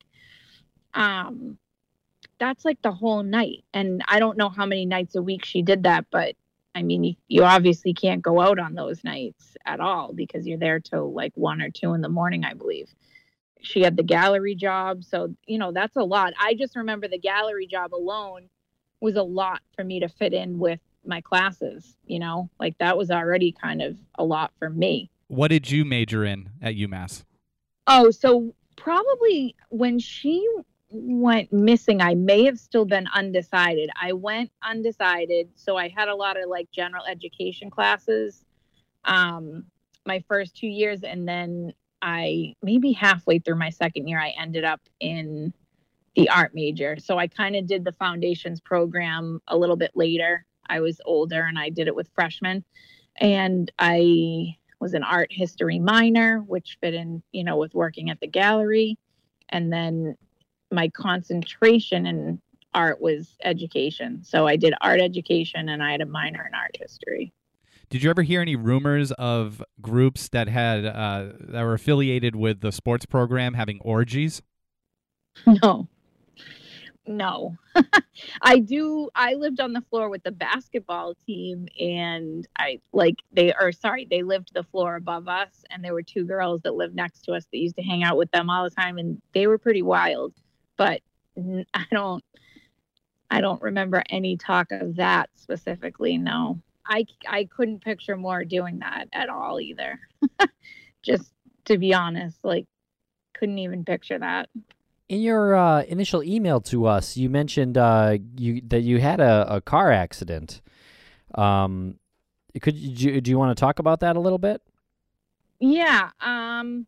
um, that's like the whole night. And I don't know how many nights a week she did that, but I mean, you, you obviously can't go out on those nights at all, because you're there till like one or two in the morning, I believe. She had the gallery job. So, you know, that's a lot. I just remember the gallery job alone was a lot for me to fit in with my classes, you know, like that was already kind of a lot for me. What did you major in at UMass? Oh, so probably when she went missing, I may have still been undecided. I went undecided. So I had a lot of like general education classes, um, my first two years. And then I, maybe halfway through my second year, I ended up in the art major. So I kind of did the foundations program a little bit later. I was older and I did it with freshmen. And I was an art history minor, which fit in, you know, with working at the gallery. And then my concentration in art was education. So I did art education and I had a minor in art history. Did you ever hear any rumors of groups that had uh, that were affiliated with the sports program having orgies? No. No. I do. I lived on the floor with the basketball team, and I like they are sorry, they lived the floor above us, and there were two girls that lived next to us that used to hang out with them all the time, and they were pretty wild. But I don't I don't remember any talk of that specifically. No. I I couldn't picture Moore doing that at all either. Just to be honest, like couldn't even picture that. In your uh, initial email to us, you mentioned uh, you that you had a, a car accident. Um, could you, do you want to talk about that a little bit? Yeah. Um,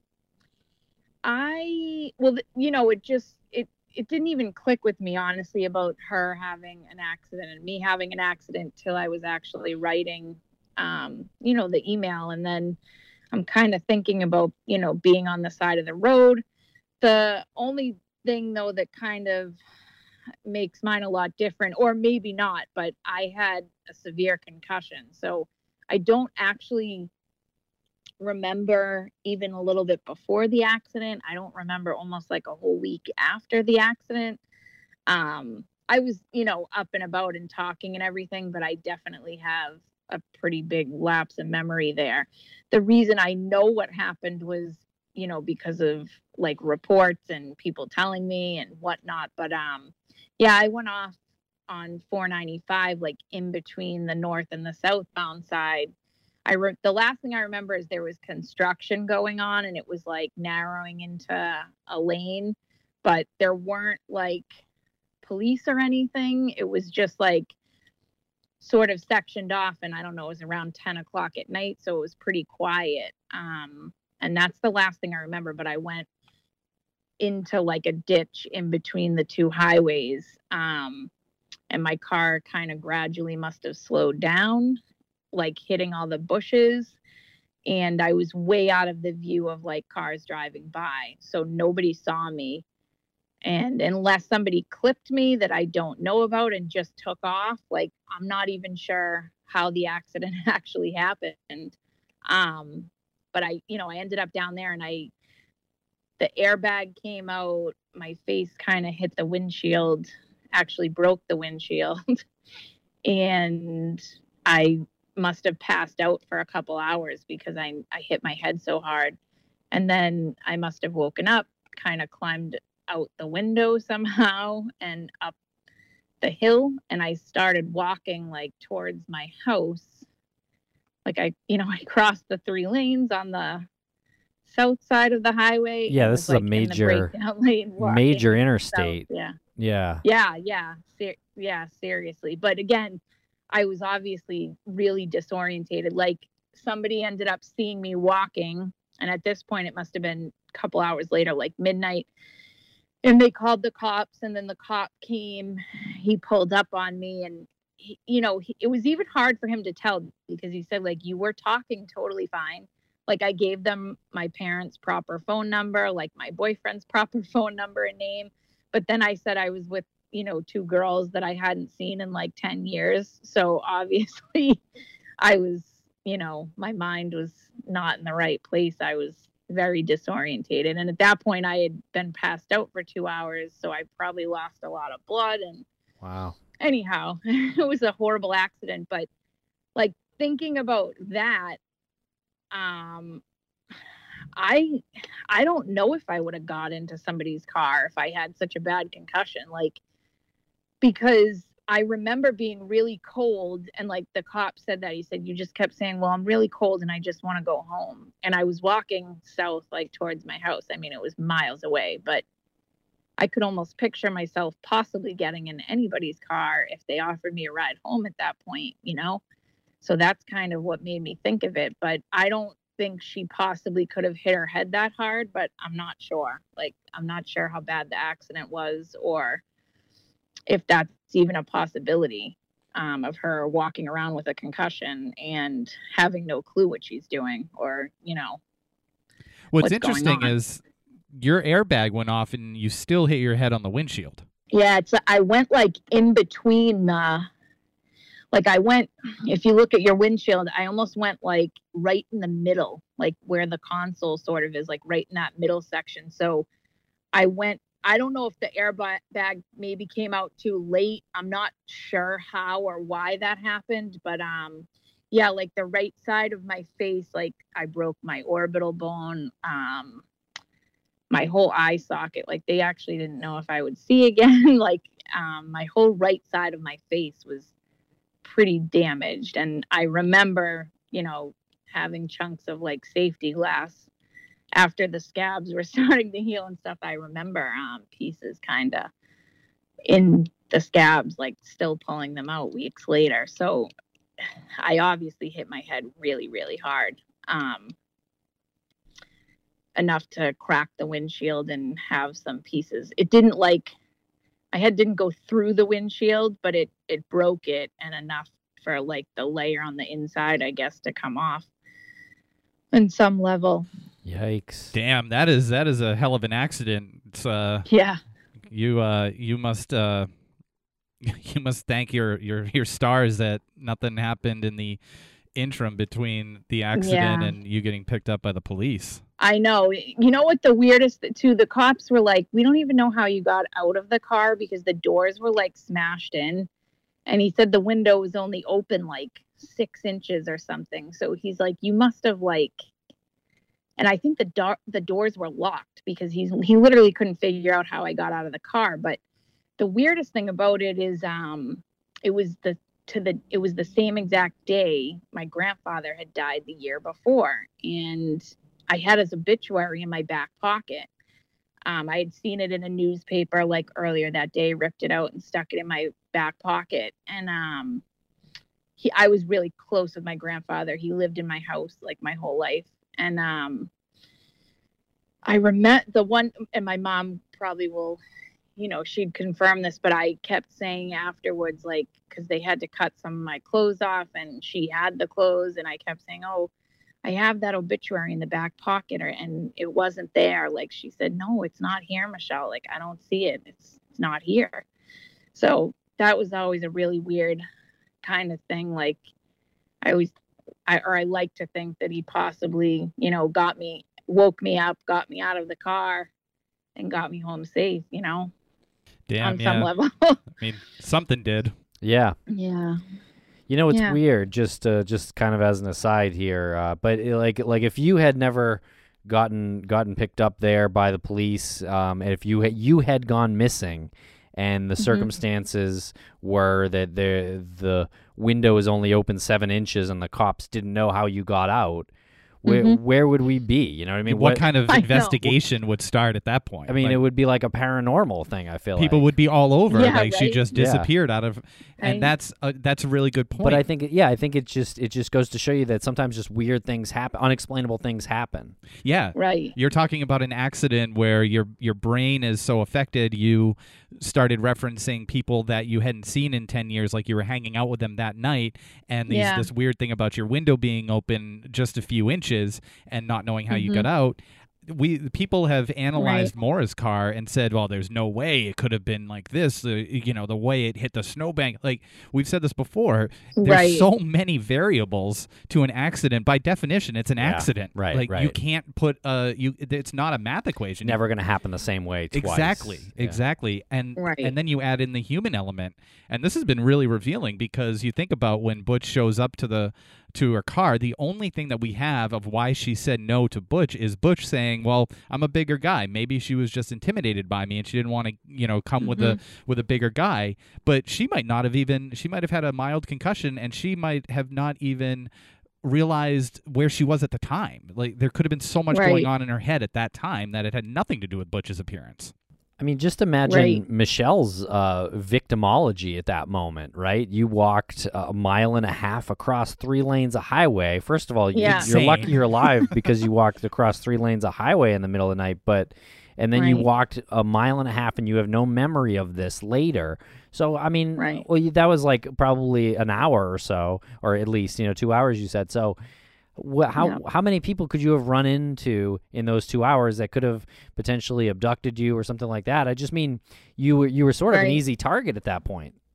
I well, you know, it just it it didn't even click with me honestly about her having an accident and me having an accident till I was actually writing, um, you know, the email, and then I'm kind of thinking about you know being on the side of the road. The only thing though that kind of makes mine a lot different, or maybe not, but I had a severe concussion, so I don't actually remember even a little bit before the accident. I don't remember almost like a whole week after the accident. um I was you know up and about and talking and everything, but I definitely have a pretty big lapse in memory there. The reason I know what happened was you know, because of like reports and people telling me and whatnot. But um, yeah, I went off on four ninety-five, like in between the north and the southbound side. I re- the last thing I remember is there was construction going on, and it was like narrowing into a lane, but there weren't like police or anything. It was just like sort of sectioned off, and I don't know, it was around ten o'clock at night, so it was pretty quiet. Um, And that's the last thing I remember. But I went into like a ditch in between the two highways. Um, and my car kind of gradually must have slowed down, like hitting all the bushes. And I was way out of the view of like cars driving by. So nobody saw me. And unless somebody clipped me that I don't know about and just took off, like I'm not even sure how the accident actually happened. Um, But I, you know, I ended up down there and I, the airbag came out, my face kind of hit the windshield, actually broke the windshield. And I must have passed out for a couple hours because I, I hit my head so hard. And then I must have woken up, kind of climbed out the window somehow and up the hill. And I started walking like towards my house. Like I, you know, I crossed the three lanes on the south side of the highway. Yeah, this is like a major, lane major interstate. South. Yeah. Yeah. Yeah. Yeah. Ser- yeah. Seriously. But again, I was obviously really disorientated. Like somebody ended up seeing me walking. And at this point, it must have been a couple hours later, like midnight. And they called the cops. And then the cop came. He pulled up on me, and He, you know, he, it was even hard for him to tell because he said, like, you were talking totally fine. Like, I gave them my parents' proper phone number, like my boyfriend's proper phone number and name. But then I said I was with, you know, two girls that I hadn't seen in like ten years. So obviously I was, you know, my mind was not in the right place. I was very disorientated. And at that point, I had been passed out for two hours. So I probably lost a lot of blood. And wow. Anyhow, it was a horrible accident, but like thinking about that, um, I, I don't know if I would have got into somebody's car if I had such a bad concussion, like, because I remember being really cold, and like the cop said that he said, you just kept saying, well, I'm really cold and I just want to go home. And I was walking south, like towards my house. I mean, it was miles away, but I could almost picture myself possibly getting in anybody's car if they offered me a ride home at that point, you know? So that's kind of what made me think of it. But I don't think she possibly could have hit her head that hard, but I'm not sure. Like, I'm not sure how bad the accident was or if that's even a possibility um, of her walking around with a concussion and having no clue what she's doing or, you know. What's, what's interesting is your airbag went off and you still hit your head on the windshield. Yeah, it's I went like in between the like I went, if you look at your windshield, I almost went like right in the middle, like where the console sort of is, like right in that middle section. So I went, I don't know if the airbag maybe came out too late. I'm not sure how or why that happened, but um, yeah, like the right side of my face, like I broke my orbital bone, um, my whole eye socket. Like they actually didn't know if I would see again. Like um, my whole right side of my face was pretty damaged. And I remember, you know, having chunks of like safety glass after the scabs were starting to heal and stuff. I remember um, pieces kind of in the scabs, like still pulling them out weeks later. So I obviously hit my head really, really hard. Um, enough to crack the windshield and have some pieces. It didn't like, my head didn't go through the windshield, but it, it broke it, and enough for like the layer on the inside, I guess, to come off in some level. Yikes. Damn, that is that is a hell of an accident. It's, uh, Yeah. You uh you must uh you must thank your your your stars that nothing happened in the interim between the accident Yeah. and you getting picked up by the police. I know. You know what the weirdest too? The cops were like, "We don't even know how you got out of the car because the doors were like smashed in." And he said the window was only open like six inches or something. So he's like, "You must have like," and I think the do- the doors were locked because he's he literally couldn't figure out how I got out of the car. But the weirdest thing about it is, um, it was the to the it was the same exact day my grandfather had died the year before, and I had his obituary in my back pocket. Um, I had seen it in a newspaper like earlier that day, ripped it out and stuck it in my back pocket. And um, he, I was really close with my grandfather. He lived in my house like my whole life. And um, I remember the one, and my mom probably will, you know, she'd confirm this, but I kept saying afterwards, like, because they had to cut some of my clothes off and she had the clothes. And I kept saying, "Oh, I have that obituary in the back pocket," or, and it wasn't there. Like she said, "No, it's not here, Michelle. Like, I don't see it. It's, it's not here." So that was always a really weird kind of thing. Like I always, I, or I like to think that he possibly, you know, got me, woke me up, got me out of the car and got me home safe, you know, Damn, on yeah. some level. I mean, something did. Yeah. Yeah. You know, it's Yeah. weird, just uh, just kind of as an aside here, uh, but it, like like if you had never gotten gotten picked up there by the police, um, and if you had, you had gone missing, and the Mhm. circumstances were that the the window is only open seven inches and the cops didn't know how you got out, where Mhm. where would we be? You know what I mean? what, kind of I know. investigation would start at that point? I mean, Like, it would be like a paranormal thing. I feel people like. would be all over. Yeah, like she right? just Yeah. disappeared out of, and I- that's a, that's a really good point. But I think, yeah, I think it just it just goes to show you that sometimes just weird things happen, unexplainable things happen. yeah, Right. you're talking about an accident where your your brain is so affected, you started referencing people that you hadn't seen in ten years, like you were hanging out with them that night, and these, Yeah. this weird thing about your window being open just a few inches and not knowing how you Mhm. got out. We people have analyzed Maura's car and said, well, there's no way it could have been like this. Uh, you know, the way it hit the snowbank. Like we've said this before, there's Right. so many variables to an accident. By definition, it's an Yeah, accident. right, Like you right. can't put uh you. It's not a math equation. Never going to happen the same way twice. Exactly, Yeah. exactly, and Right. and then you add in the human element, and this has been really revealing because you think about when Butch shows up to the to her car, the only thing that we have of why she said no to Butch is Butch saying, "Well, I'm a bigger guy. Maybe she was just intimidated by me and she didn't want to, you know, come with a with a bigger guy." But she might not have even. She might have had a mild concussion, and she might have not even realized where she was at the time. Like there could have been so much Right. going on in her head at that time that it had nothing to do with Butch's appearance. I mean, just imagine Right. Michelle's uh, victimology at that moment, right? You walked a mile and a half across three lanes of highway. First of all, you, Yeah. you're Insane. lucky you're alive because you walked across three lanes of highway in the middle of the night, but and then you Right. walked a mile and a half and you have no memory of this later. So, I mean, Right. well, you, that was like probably an hour or so, or at least, you know, two hours you said. So, Wh- how Yeah. how many people could you have run into in those two hours that could have potentially abducted you or something like that? I just mean you were you were sort of an Right. easy target at that point.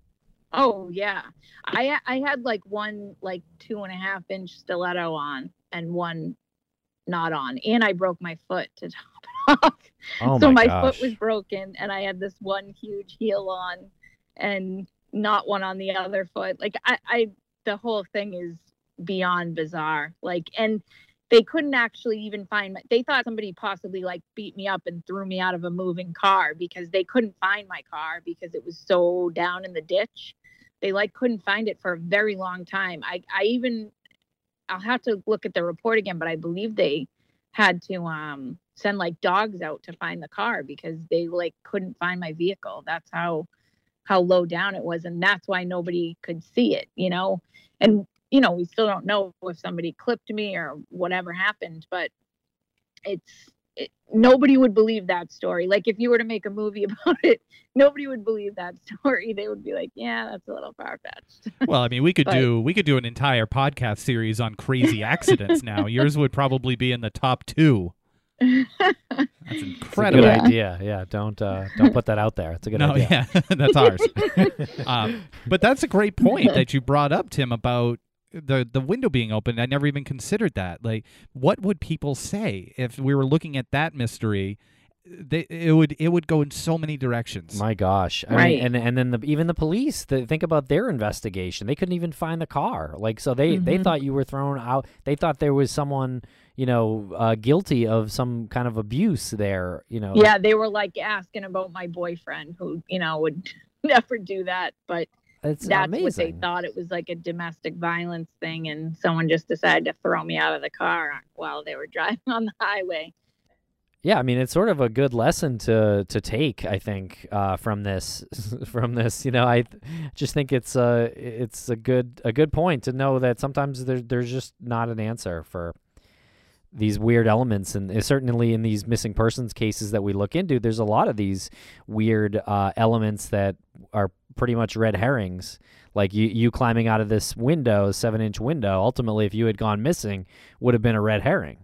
Oh yeah, I I had like one like two and a half inch stiletto on and one not on, and I broke my foot to top it off. Oh So my my gosh. foot was broken, and I had this one huge heel on, and not one on the other foot. Like I, I the whole thing is beyond bizarre. Like, and they couldn't actually even find my, they thought somebody possibly like beat me up and threw me out of a moving car because they couldn't find my car because it was so down in the ditch. They like couldn't find it for a very long time. I, I even, I'll have to look at the report again, but I believe they had to um, send like dogs out to find the car because they like couldn't find my vehicle. That's how, how low down it was. And that's why nobody could see it, you know? And, you know, we still don't know if somebody clipped me or whatever happened, but it's, it, nobody would believe that story. Like if you were to make a movie about it, nobody would believe that story. They would be like, yeah, that's a little far-fetched. Well, I mean, we could But- do we could do an entire podcast series on crazy accidents now. Yours would probably be in the top two. That's It's a incredible. good Yeah. idea. Yeah, don't uh, don't put that out there. It's a good no, idea. yeah, that's ours. um, but that's a great point that you brought up, Tim, about the the window being open. I never even considered that. Like, what would people say if we were looking at that mystery? They, it would it would go in so many directions. My gosh. I Right. mean, and and then the, even the police, the, think about their investigation. They couldn't even find the car. Like, so they, they Mhm. thought you were thrown out. They thought there was someone, you know, uh, guilty of some kind of abuse there, you know. Yeah, they were like asking about my boyfriend who, you know, would never do that. But It's that's amazing. what they thought. It was like a domestic violence thing. And someone just decided to throw me out of the car while they were driving on the highway. Yeah, I mean, it's sort of a good lesson to to take, I think, uh, from this. From this, you know, I th- just think it's a it's a good a good point to know that sometimes there, there's just not an answer for these weird elements, and uh, certainly in these missing persons cases that we look into, there's a lot of these weird uh, elements that are pretty much red herrings. Like you, you climbing out of this window, seven inch window. Ultimately, if you had gone missing, would have been a red herring.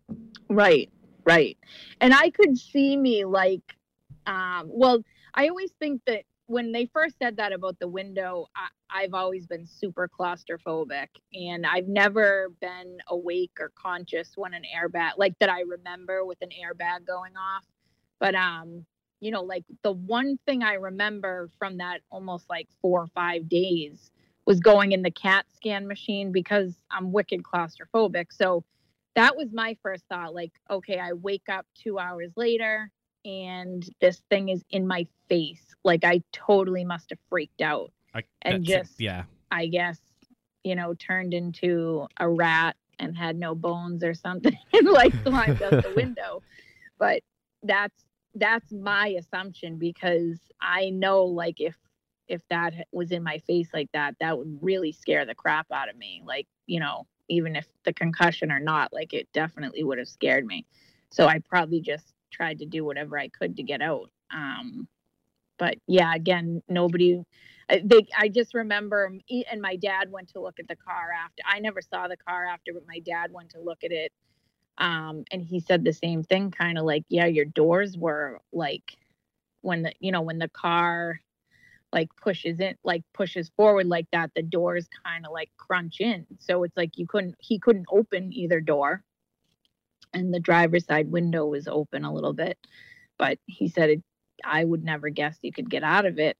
Right, right. And I could see me like, um, well, I always think that when they first said that about the window, I, I've always been super claustrophobic, and I've never been awake or conscious when an airbag, like that I remember with an airbag going off. But, um, you know, like the one thing I remember from that almost like four or five days was going in the CAT scan machine because I'm wicked claustrophobic. So that was my first thought. Like, okay, I wake up two hours later and this thing is in my face. Like I totally must have freaked out. I, And that's- just- yeah. I guess, you know, turned into a rat and had no bones or something and like climbed out the window. But that's that's my assumption, because I know like if if that was in my face like that, that would really scare the crap out of me. Like, you know, even if the concussion or not, like it definitely would have scared me. So I probably just tried to do whatever I could to get out. Um, but yeah, again, nobody, I- they, I just remember, e- and my dad went to look at the car after. I never saw the car after, but my dad went to look at it. Um, and he said the same thing, kind of like, yeah, your doors were like, when the, you know, when the car like pushes in, like pushes forward like that, the doors kind of like crunch in. So it's like you couldn't, he couldn't open either door. And the driver's side window was open a little bit. But he said, it, I would never guess you could get out of it.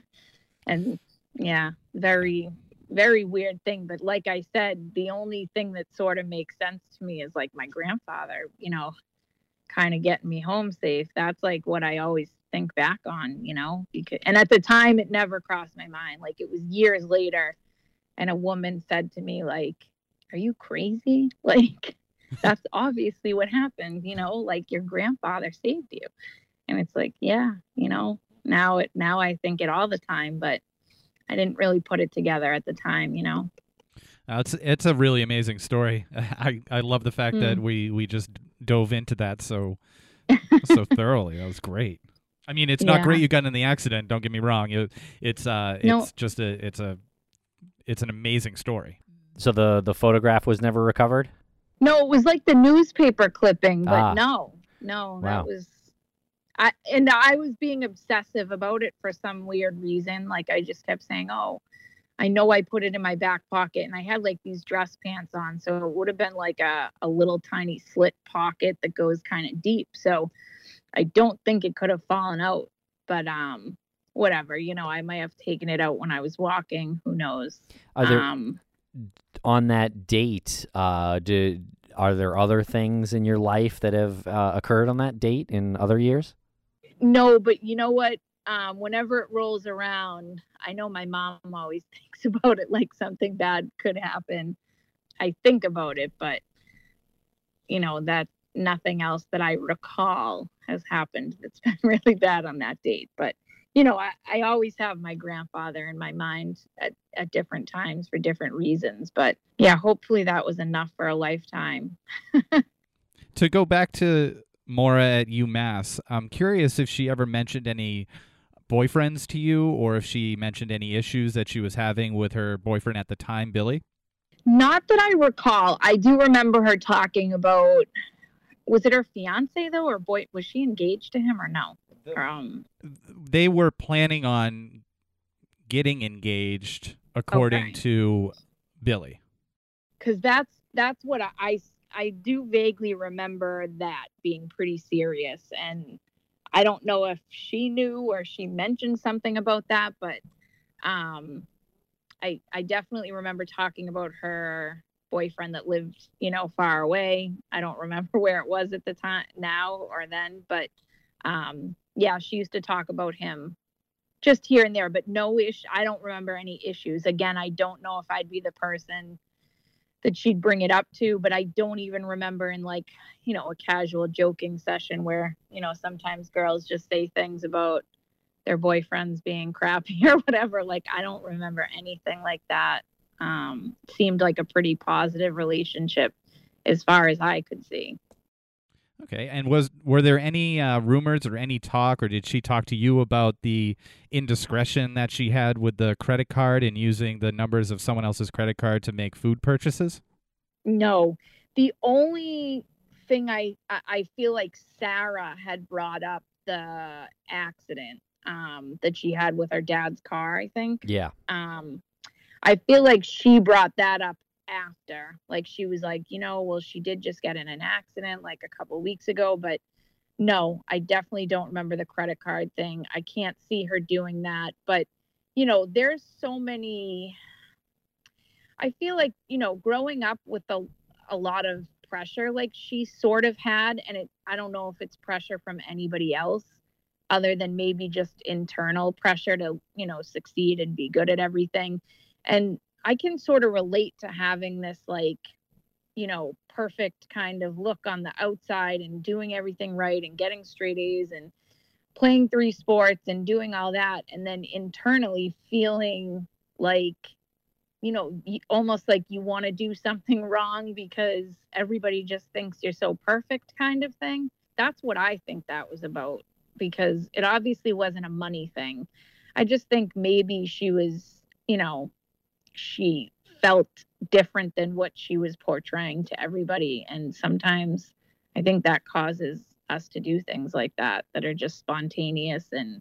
And yeah, very, very weird thing. But like I said, the only thing that sort of makes sense to me is like my grandfather, you know, kind of getting me home safe. That's like what I always think back on, you know, because, and at the time it never crossed my mind. Like it was years later, and a woman said to me, like, are you crazy? Like, that's obviously what happened, you know, like your grandfather saved you. And it's like, yeah, you know, now it, now I think it all the time, but I didn't really put it together at the time, you know. Uh, it's it's a really amazing story. I, I love the fact Mm. that we, we just dove into that so so thoroughly. That was great. I mean, it's not Yeah. great you got in the accident. Don't get me wrong. It, it's uh it's No. just a it's a it's an amazing story. So the the photograph was never recovered? No, it was like the newspaper clipping, but Ah. no, no, Wow. that was, I and I was being obsessive about it for some weird reason. Like I just kept saying, "Oh, I know I put it in my back pocket," and I had like these dress pants on, so it would have been like a a little tiny slit pocket that goes kind of deep. So I don't think it could have fallen out, but um, whatever. You know, I might have taken it out when I was walking. Who knows? Are there Um, on that date? Uh, did are there other things in your life that have uh, occurred on that date in other years? no, but you know what? Um, whenever it rolls around, I know my mom always thinks about it like something bad could happen. I think about it, but you know, that nothing else that I recall has happened that's been really bad on that date. But you know, I, I always have my grandfather in my mind at, at different times for different reasons. But yeah, hopefully that was enough for a lifetime. To go back to Maura at UMass, I'm curious if she ever mentioned any boyfriends to you, or if she mentioned any issues that she was having with her boyfriend at the time, Billy. Not that I recall. I do remember her talking about, was it her fiance though, or boy, was she engaged to him or no? Um, They were planning on getting engaged, according Okay. to Billy. because that's that's what I, I I do vaguely remember that being pretty serious, and I don't know if she knew or she mentioned something about that, but um, I I definitely remember talking about her boyfriend that lived, you know, far away. I don't remember where it was at the time now or then, but um, yeah, she used to talk about him just here and there, but no ish. I don't remember any issues. Again, I don't know if I'd be the person that she'd bring it up to, but I don't even remember in like, you know, a casual joking session where, you know, sometimes girls just say things about their boyfriends being crappy or whatever. Like, I don't remember anything like that. Um, seemed like a pretty positive relationship as far as I could see. Okay, and was were there any uh, rumors or any talk, or did she talk to you about the indiscretion that she had with the credit card and using the numbers of someone else's credit card to make food purchases? No, the only thing I I I feel like Sarah had brought up the accident um, that she had with her dad's car, I think. Yeah. Um, I feel like she brought that up after. Like she was like, you know, well, she did just get in an accident like a couple weeks ago, but no, I definitely don't remember the credit card thing. I can't see her doing that. But, you know, there's so many. I feel like, you know, growing up with a, a lot of pressure like she sort of had, and it, I don't know if it's pressure from anybody else other than maybe just internal pressure to, you know, succeed and be good at everything. And I can sort of relate to having this like, you know, perfect kind of look on the outside and doing everything right and getting straight A's and playing three sports and doing all that. And then internally feeling like, you know, almost like you want to do something wrong because everybody just thinks you're so perfect kind of thing. That's what I think that was about, because it obviously wasn't a money thing. I just think maybe she was, you know, she felt different than what she was portraying to everybody. And sometimes I think that causes us to do things like that, that are just spontaneous and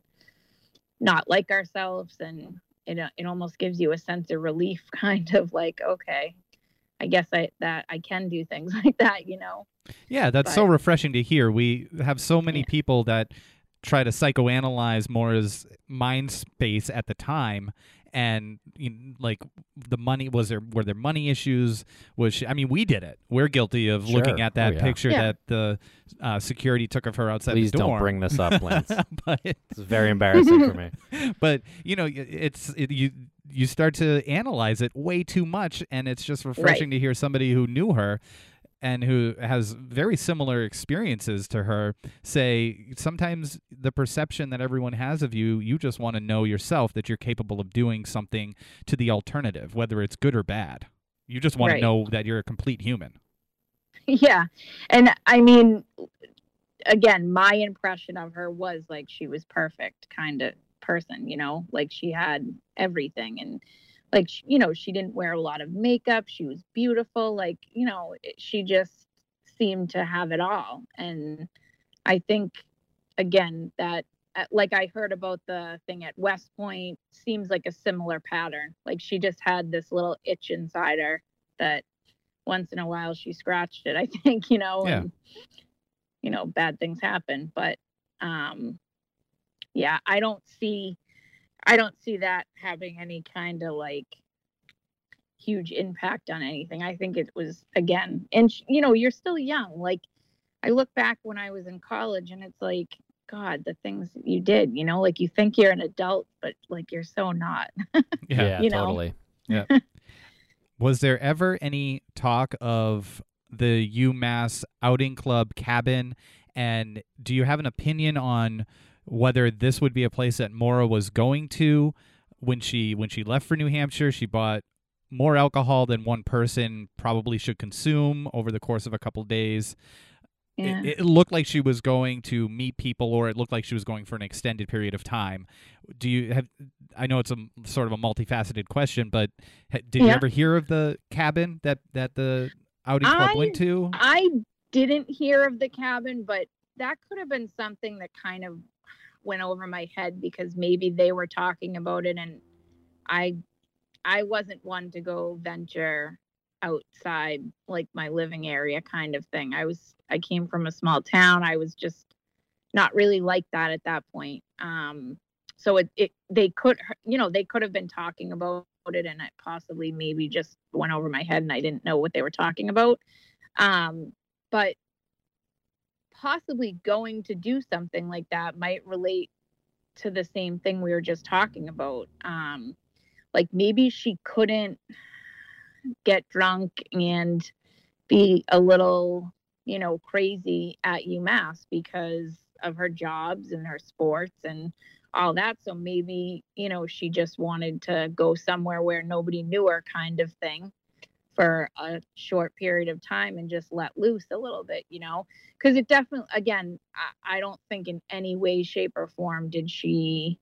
not like ourselves. And it, it almost gives you a sense of relief, kind of like, okay, I guess I that I can do things like that, you know? Yeah, that's But- so refreshing to hear. We have so many Yeah. people that try to psychoanalyze Maura's mind space at the time, and you know, like the money, was there were there money issues? Was she, I mean, we did it. We're guilty of looking Sure. at that Oh, yeah. picture Yeah. that the uh, security took of her outside Please the door. don't bring this up, Lance. but It's very embarrassing for me. but you know, it's it, you you start to analyze it way too much, and it's just refreshing to hear somebody who knew her and who has very similar experiences to her say sometimes the perception that everyone has of you, you just want to know yourself that you're capable of doing something to the alternative, whether it's good or bad. You just want Right. to know that you're a complete human. Yeah. And I mean, again, my impression of her was like she was perfect kind of person, you know, like she had everything. And like, sh- you know, she didn't wear a lot of makeup. She was beautiful. Like, you know, it- she just seemed to have it all. And I think again, that uh, like I heard about the thing at West Point, seems like a similar pattern. Like she just had this little itch inside her that once in a while she scratched it, I think, you know, Yeah. and, you know, bad things happen. But, um, yeah, I don't see, I don't see that having any kind of like huge impact on anything. I think it was, again, and, you know, you're still young. Like, I look back when I was in college and it's like, God, the things you did, you know, like you think you're an adult, but like you're so not. Yeah, You know? totally. Yeah. Was there ever any talk of the UMass Outing Club cabin? And do you have an opinion on whether this would be a place that Maura was going to when she when she left for New Hampshire? She bought more alcohol than one person probably should consume over the course of a couple days. Yeah. It, it looked like she was going to meet people, or it looked like she was going for an extended period of time. Do you have? I know it's a sort of a multifaceted question, but ha, did you Yeah. ever hear of the cabin that that the outing club I- went to? I didn't hear of the cabin, but that could have been something that kind of went over my head because maybe they were talking about it and I I wasn't one to go venture outside like my living area kind of thing. I was I came from a small town. I was just not really like that at that point. Um so it, it they could you know they could have been talking about it and it possibly maybe just went over my head and I didn't know what they were talking about. Um but possibly going to do something like that might relate to the same thing we were just talking about. Um, like maybe she couldn't get drunk and be a little, you know, crazy at UMass because of her jobs and her sports and all that. So maybe, you know, she just wanted to go somewhere where nobody knew her kind of thing for a short period of time and just let loose a little bit, you know, because it definitely, again, I, I don't think in any way, shape, or form did she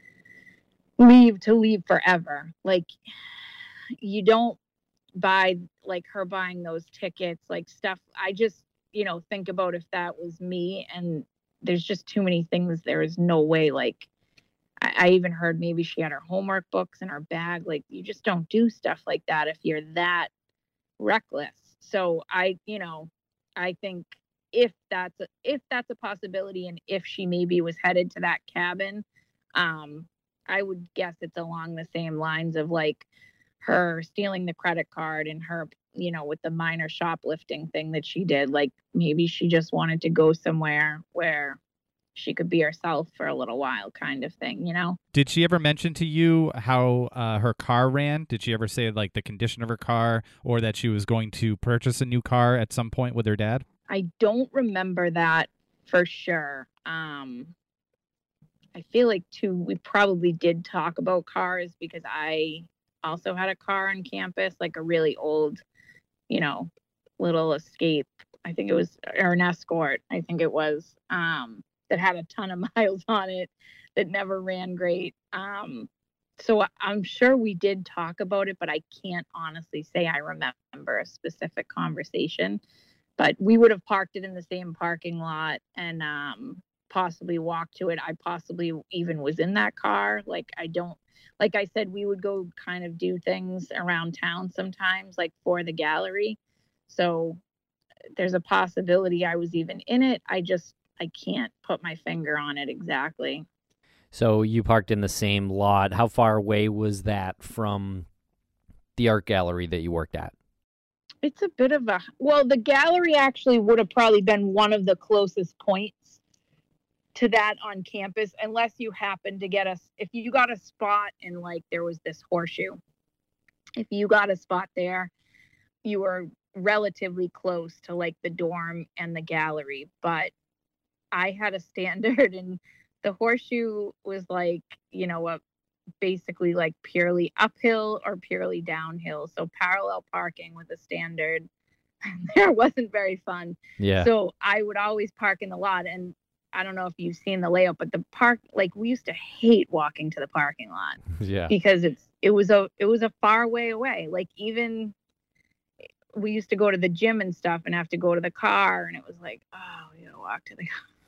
leave to leave forever. Like, you don't buy, like, her buying those tickets, like, stuff. I just, you know, think about if that was me, and there's just too many things. There is no way, like, I, I even heard maybe she had her homework books in her bag. Like, you just don't do stuff like that if you're that reckless. So I, you know, I think if that's a, if that's a possibility, and if she maybe was headed to that cabin, um, I would guess it's along the same lines of like her stealing the credit card and her, you know, with the minor shoplifting thing that she did. Like maybe she just wanted to go somewhere where she could be herself for a little while, kind of thing, you know? Did she ever mention to you how uh, her car ran? Did she ever say like the condition of her car, or that she was going to purchase a new car at some point with her dad? I don't remember that for sure. Um, I feel like too, we probably did talk about cars because I also had a car on campus, like a really old, you know, little Escape. I think it was, or an Escort, I think it was, um, that had a ton of miles on it that never ran great. Um, so I'm sure we did talk about it, but I can't honestly say I remember a specific conversation. But we would have parked it in the same parking lot and um, possibly walked to it. I possibly even was in that car. Like, I don't, like I said, we would go kind of do things around town sometimes, like for the gallery. So there's a possibility I was even in it. I just, I can't put my finger on it exactly. So you parked in the same lot. How far away was that from the art gallery that you worked at? It's a bit of a, well, the gallery actually would have probably been one of the closest points to that on campus, unless you happened to get us, if you got a spot and like there was this horseshoe, if you got a spot there, you were relatively close to like the dorm and the gallery. But I had a standard and the horseshoe was like, you know, a basically like purely uphill or purely downhill. So parallel parking with a standard there wasn't very fun. Yeah. So I would always park in the lot. And I don't know if you've seen the layout, but the park, like we used to hate walking to the parking lot Yeah. because it's, it was a, it was a far way away. Like even we used to go to the gym and stuff and have to go to the car. And it was like, oh, we gotta walk to the car.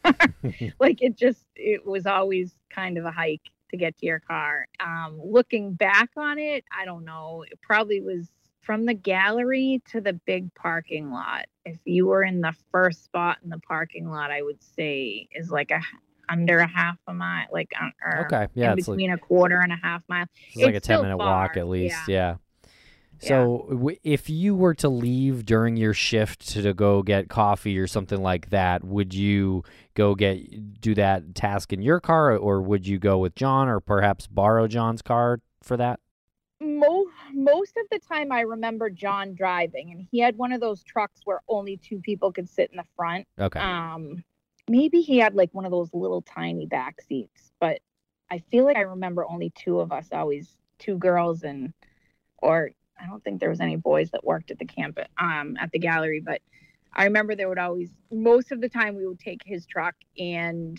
Like it just, it was always kind of a hike to get to your car. Um, looking back on it, I don't know. It probably was from the gallery to the big parking lot. If you were in the first spot in the parking lot, I would say is like a under a half a mile, like uh, or Okay, yeah, in it's like, between a quarter and a half mile. it's like a It's ten still minute far, walk at least. yeah. Yeah. So w- if you were to leave during your shift to, to go get coffee or something like that, would you go get do that task in your car, or would you go with John, or perhaps borrow John's car for that? Mo- most of the time I remember John driving, and he had one of those trucks where only two people could sit in the front. Okay. Um, maybe he had like one of those little tiny back seats, but I feel like I remember only two of us, always two girls, and or I don't think there was any boys that worked at the campus, um, at the gallery, but I remember there would always, most of the time we would take his truck, and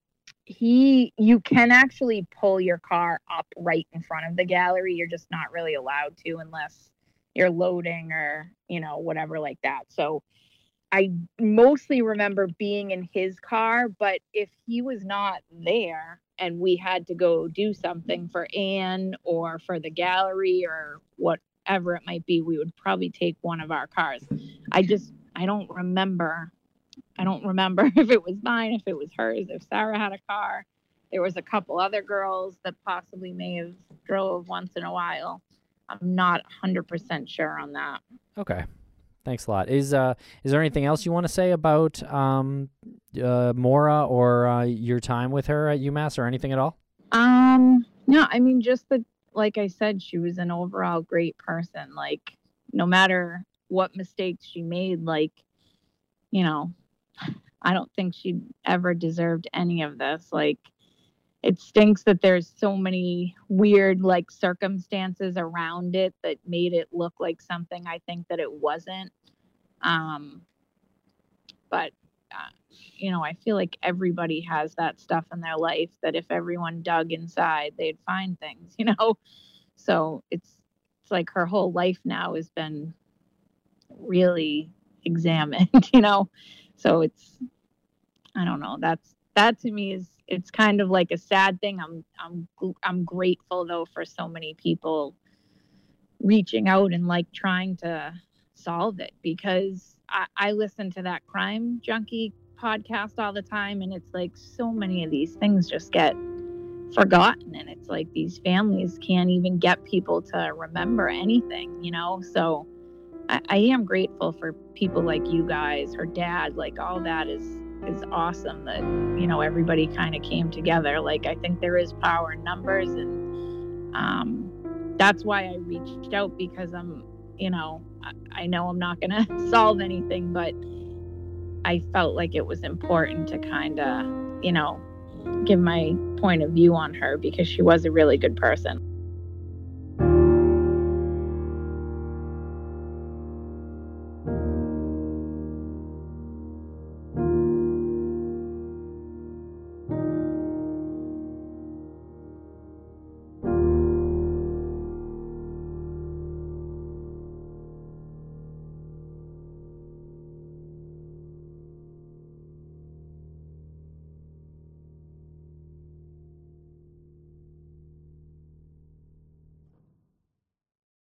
he, you can actually pull your car up right in front of the gallery. You're just not really allowed to unless you're loading or, you know, whatever like that. So I mostly remember being in his car, but if he was not there and we had to go do something for Anne or for the gallery or whatever it might be, we would probably take one of our cars. I just, I don't remember. I don't remember if it was mine, if it was hers, if Sarah had a car. There was a couple other girls that possibly may have drove once in a while. I'm not one hundred percent sure on that. Okay. Thanks a lot. Is uh is there anything else you want to say about um uh Maura or uh, your time with her at UMass or anything at all? Um, no, I mean, just that, like I said, she was an overall great person. Like, no matter what mistakes she made, like, you know, I don't think she ever deserved any of this. Like, it stinks that there's so many weird, like, circumstances around it that made it look like something I think that it wasn't. Um, but, uh, you know, I feel like everybody has that stuff in their life that if everyone dug inside, they'd find things, you know? So it's, it's like her whole life now has been really examined, you know? So it's, I don't know, that's, that to me is, it's kind of like a sad thing. I'm, I'm, I'm grateful though for so many people reaching out and like trying to solve it, because I, I listen to that Crime Junkie podcast all the time, and it's like so many of these things just get forgotten, and it's like these families can't even get people to remember anything, you know? So I, I am grateful for people like you guys, her dad, like all that is is awesome that, you know, everybody kind of came together. Like, I think there is power in numbers, and um that's why I reached out, because I'm, you know, I, I know I'm not gonna solve anything, but I felt like it was important to kind of, you know, give my point of view on her, because she was a really good person.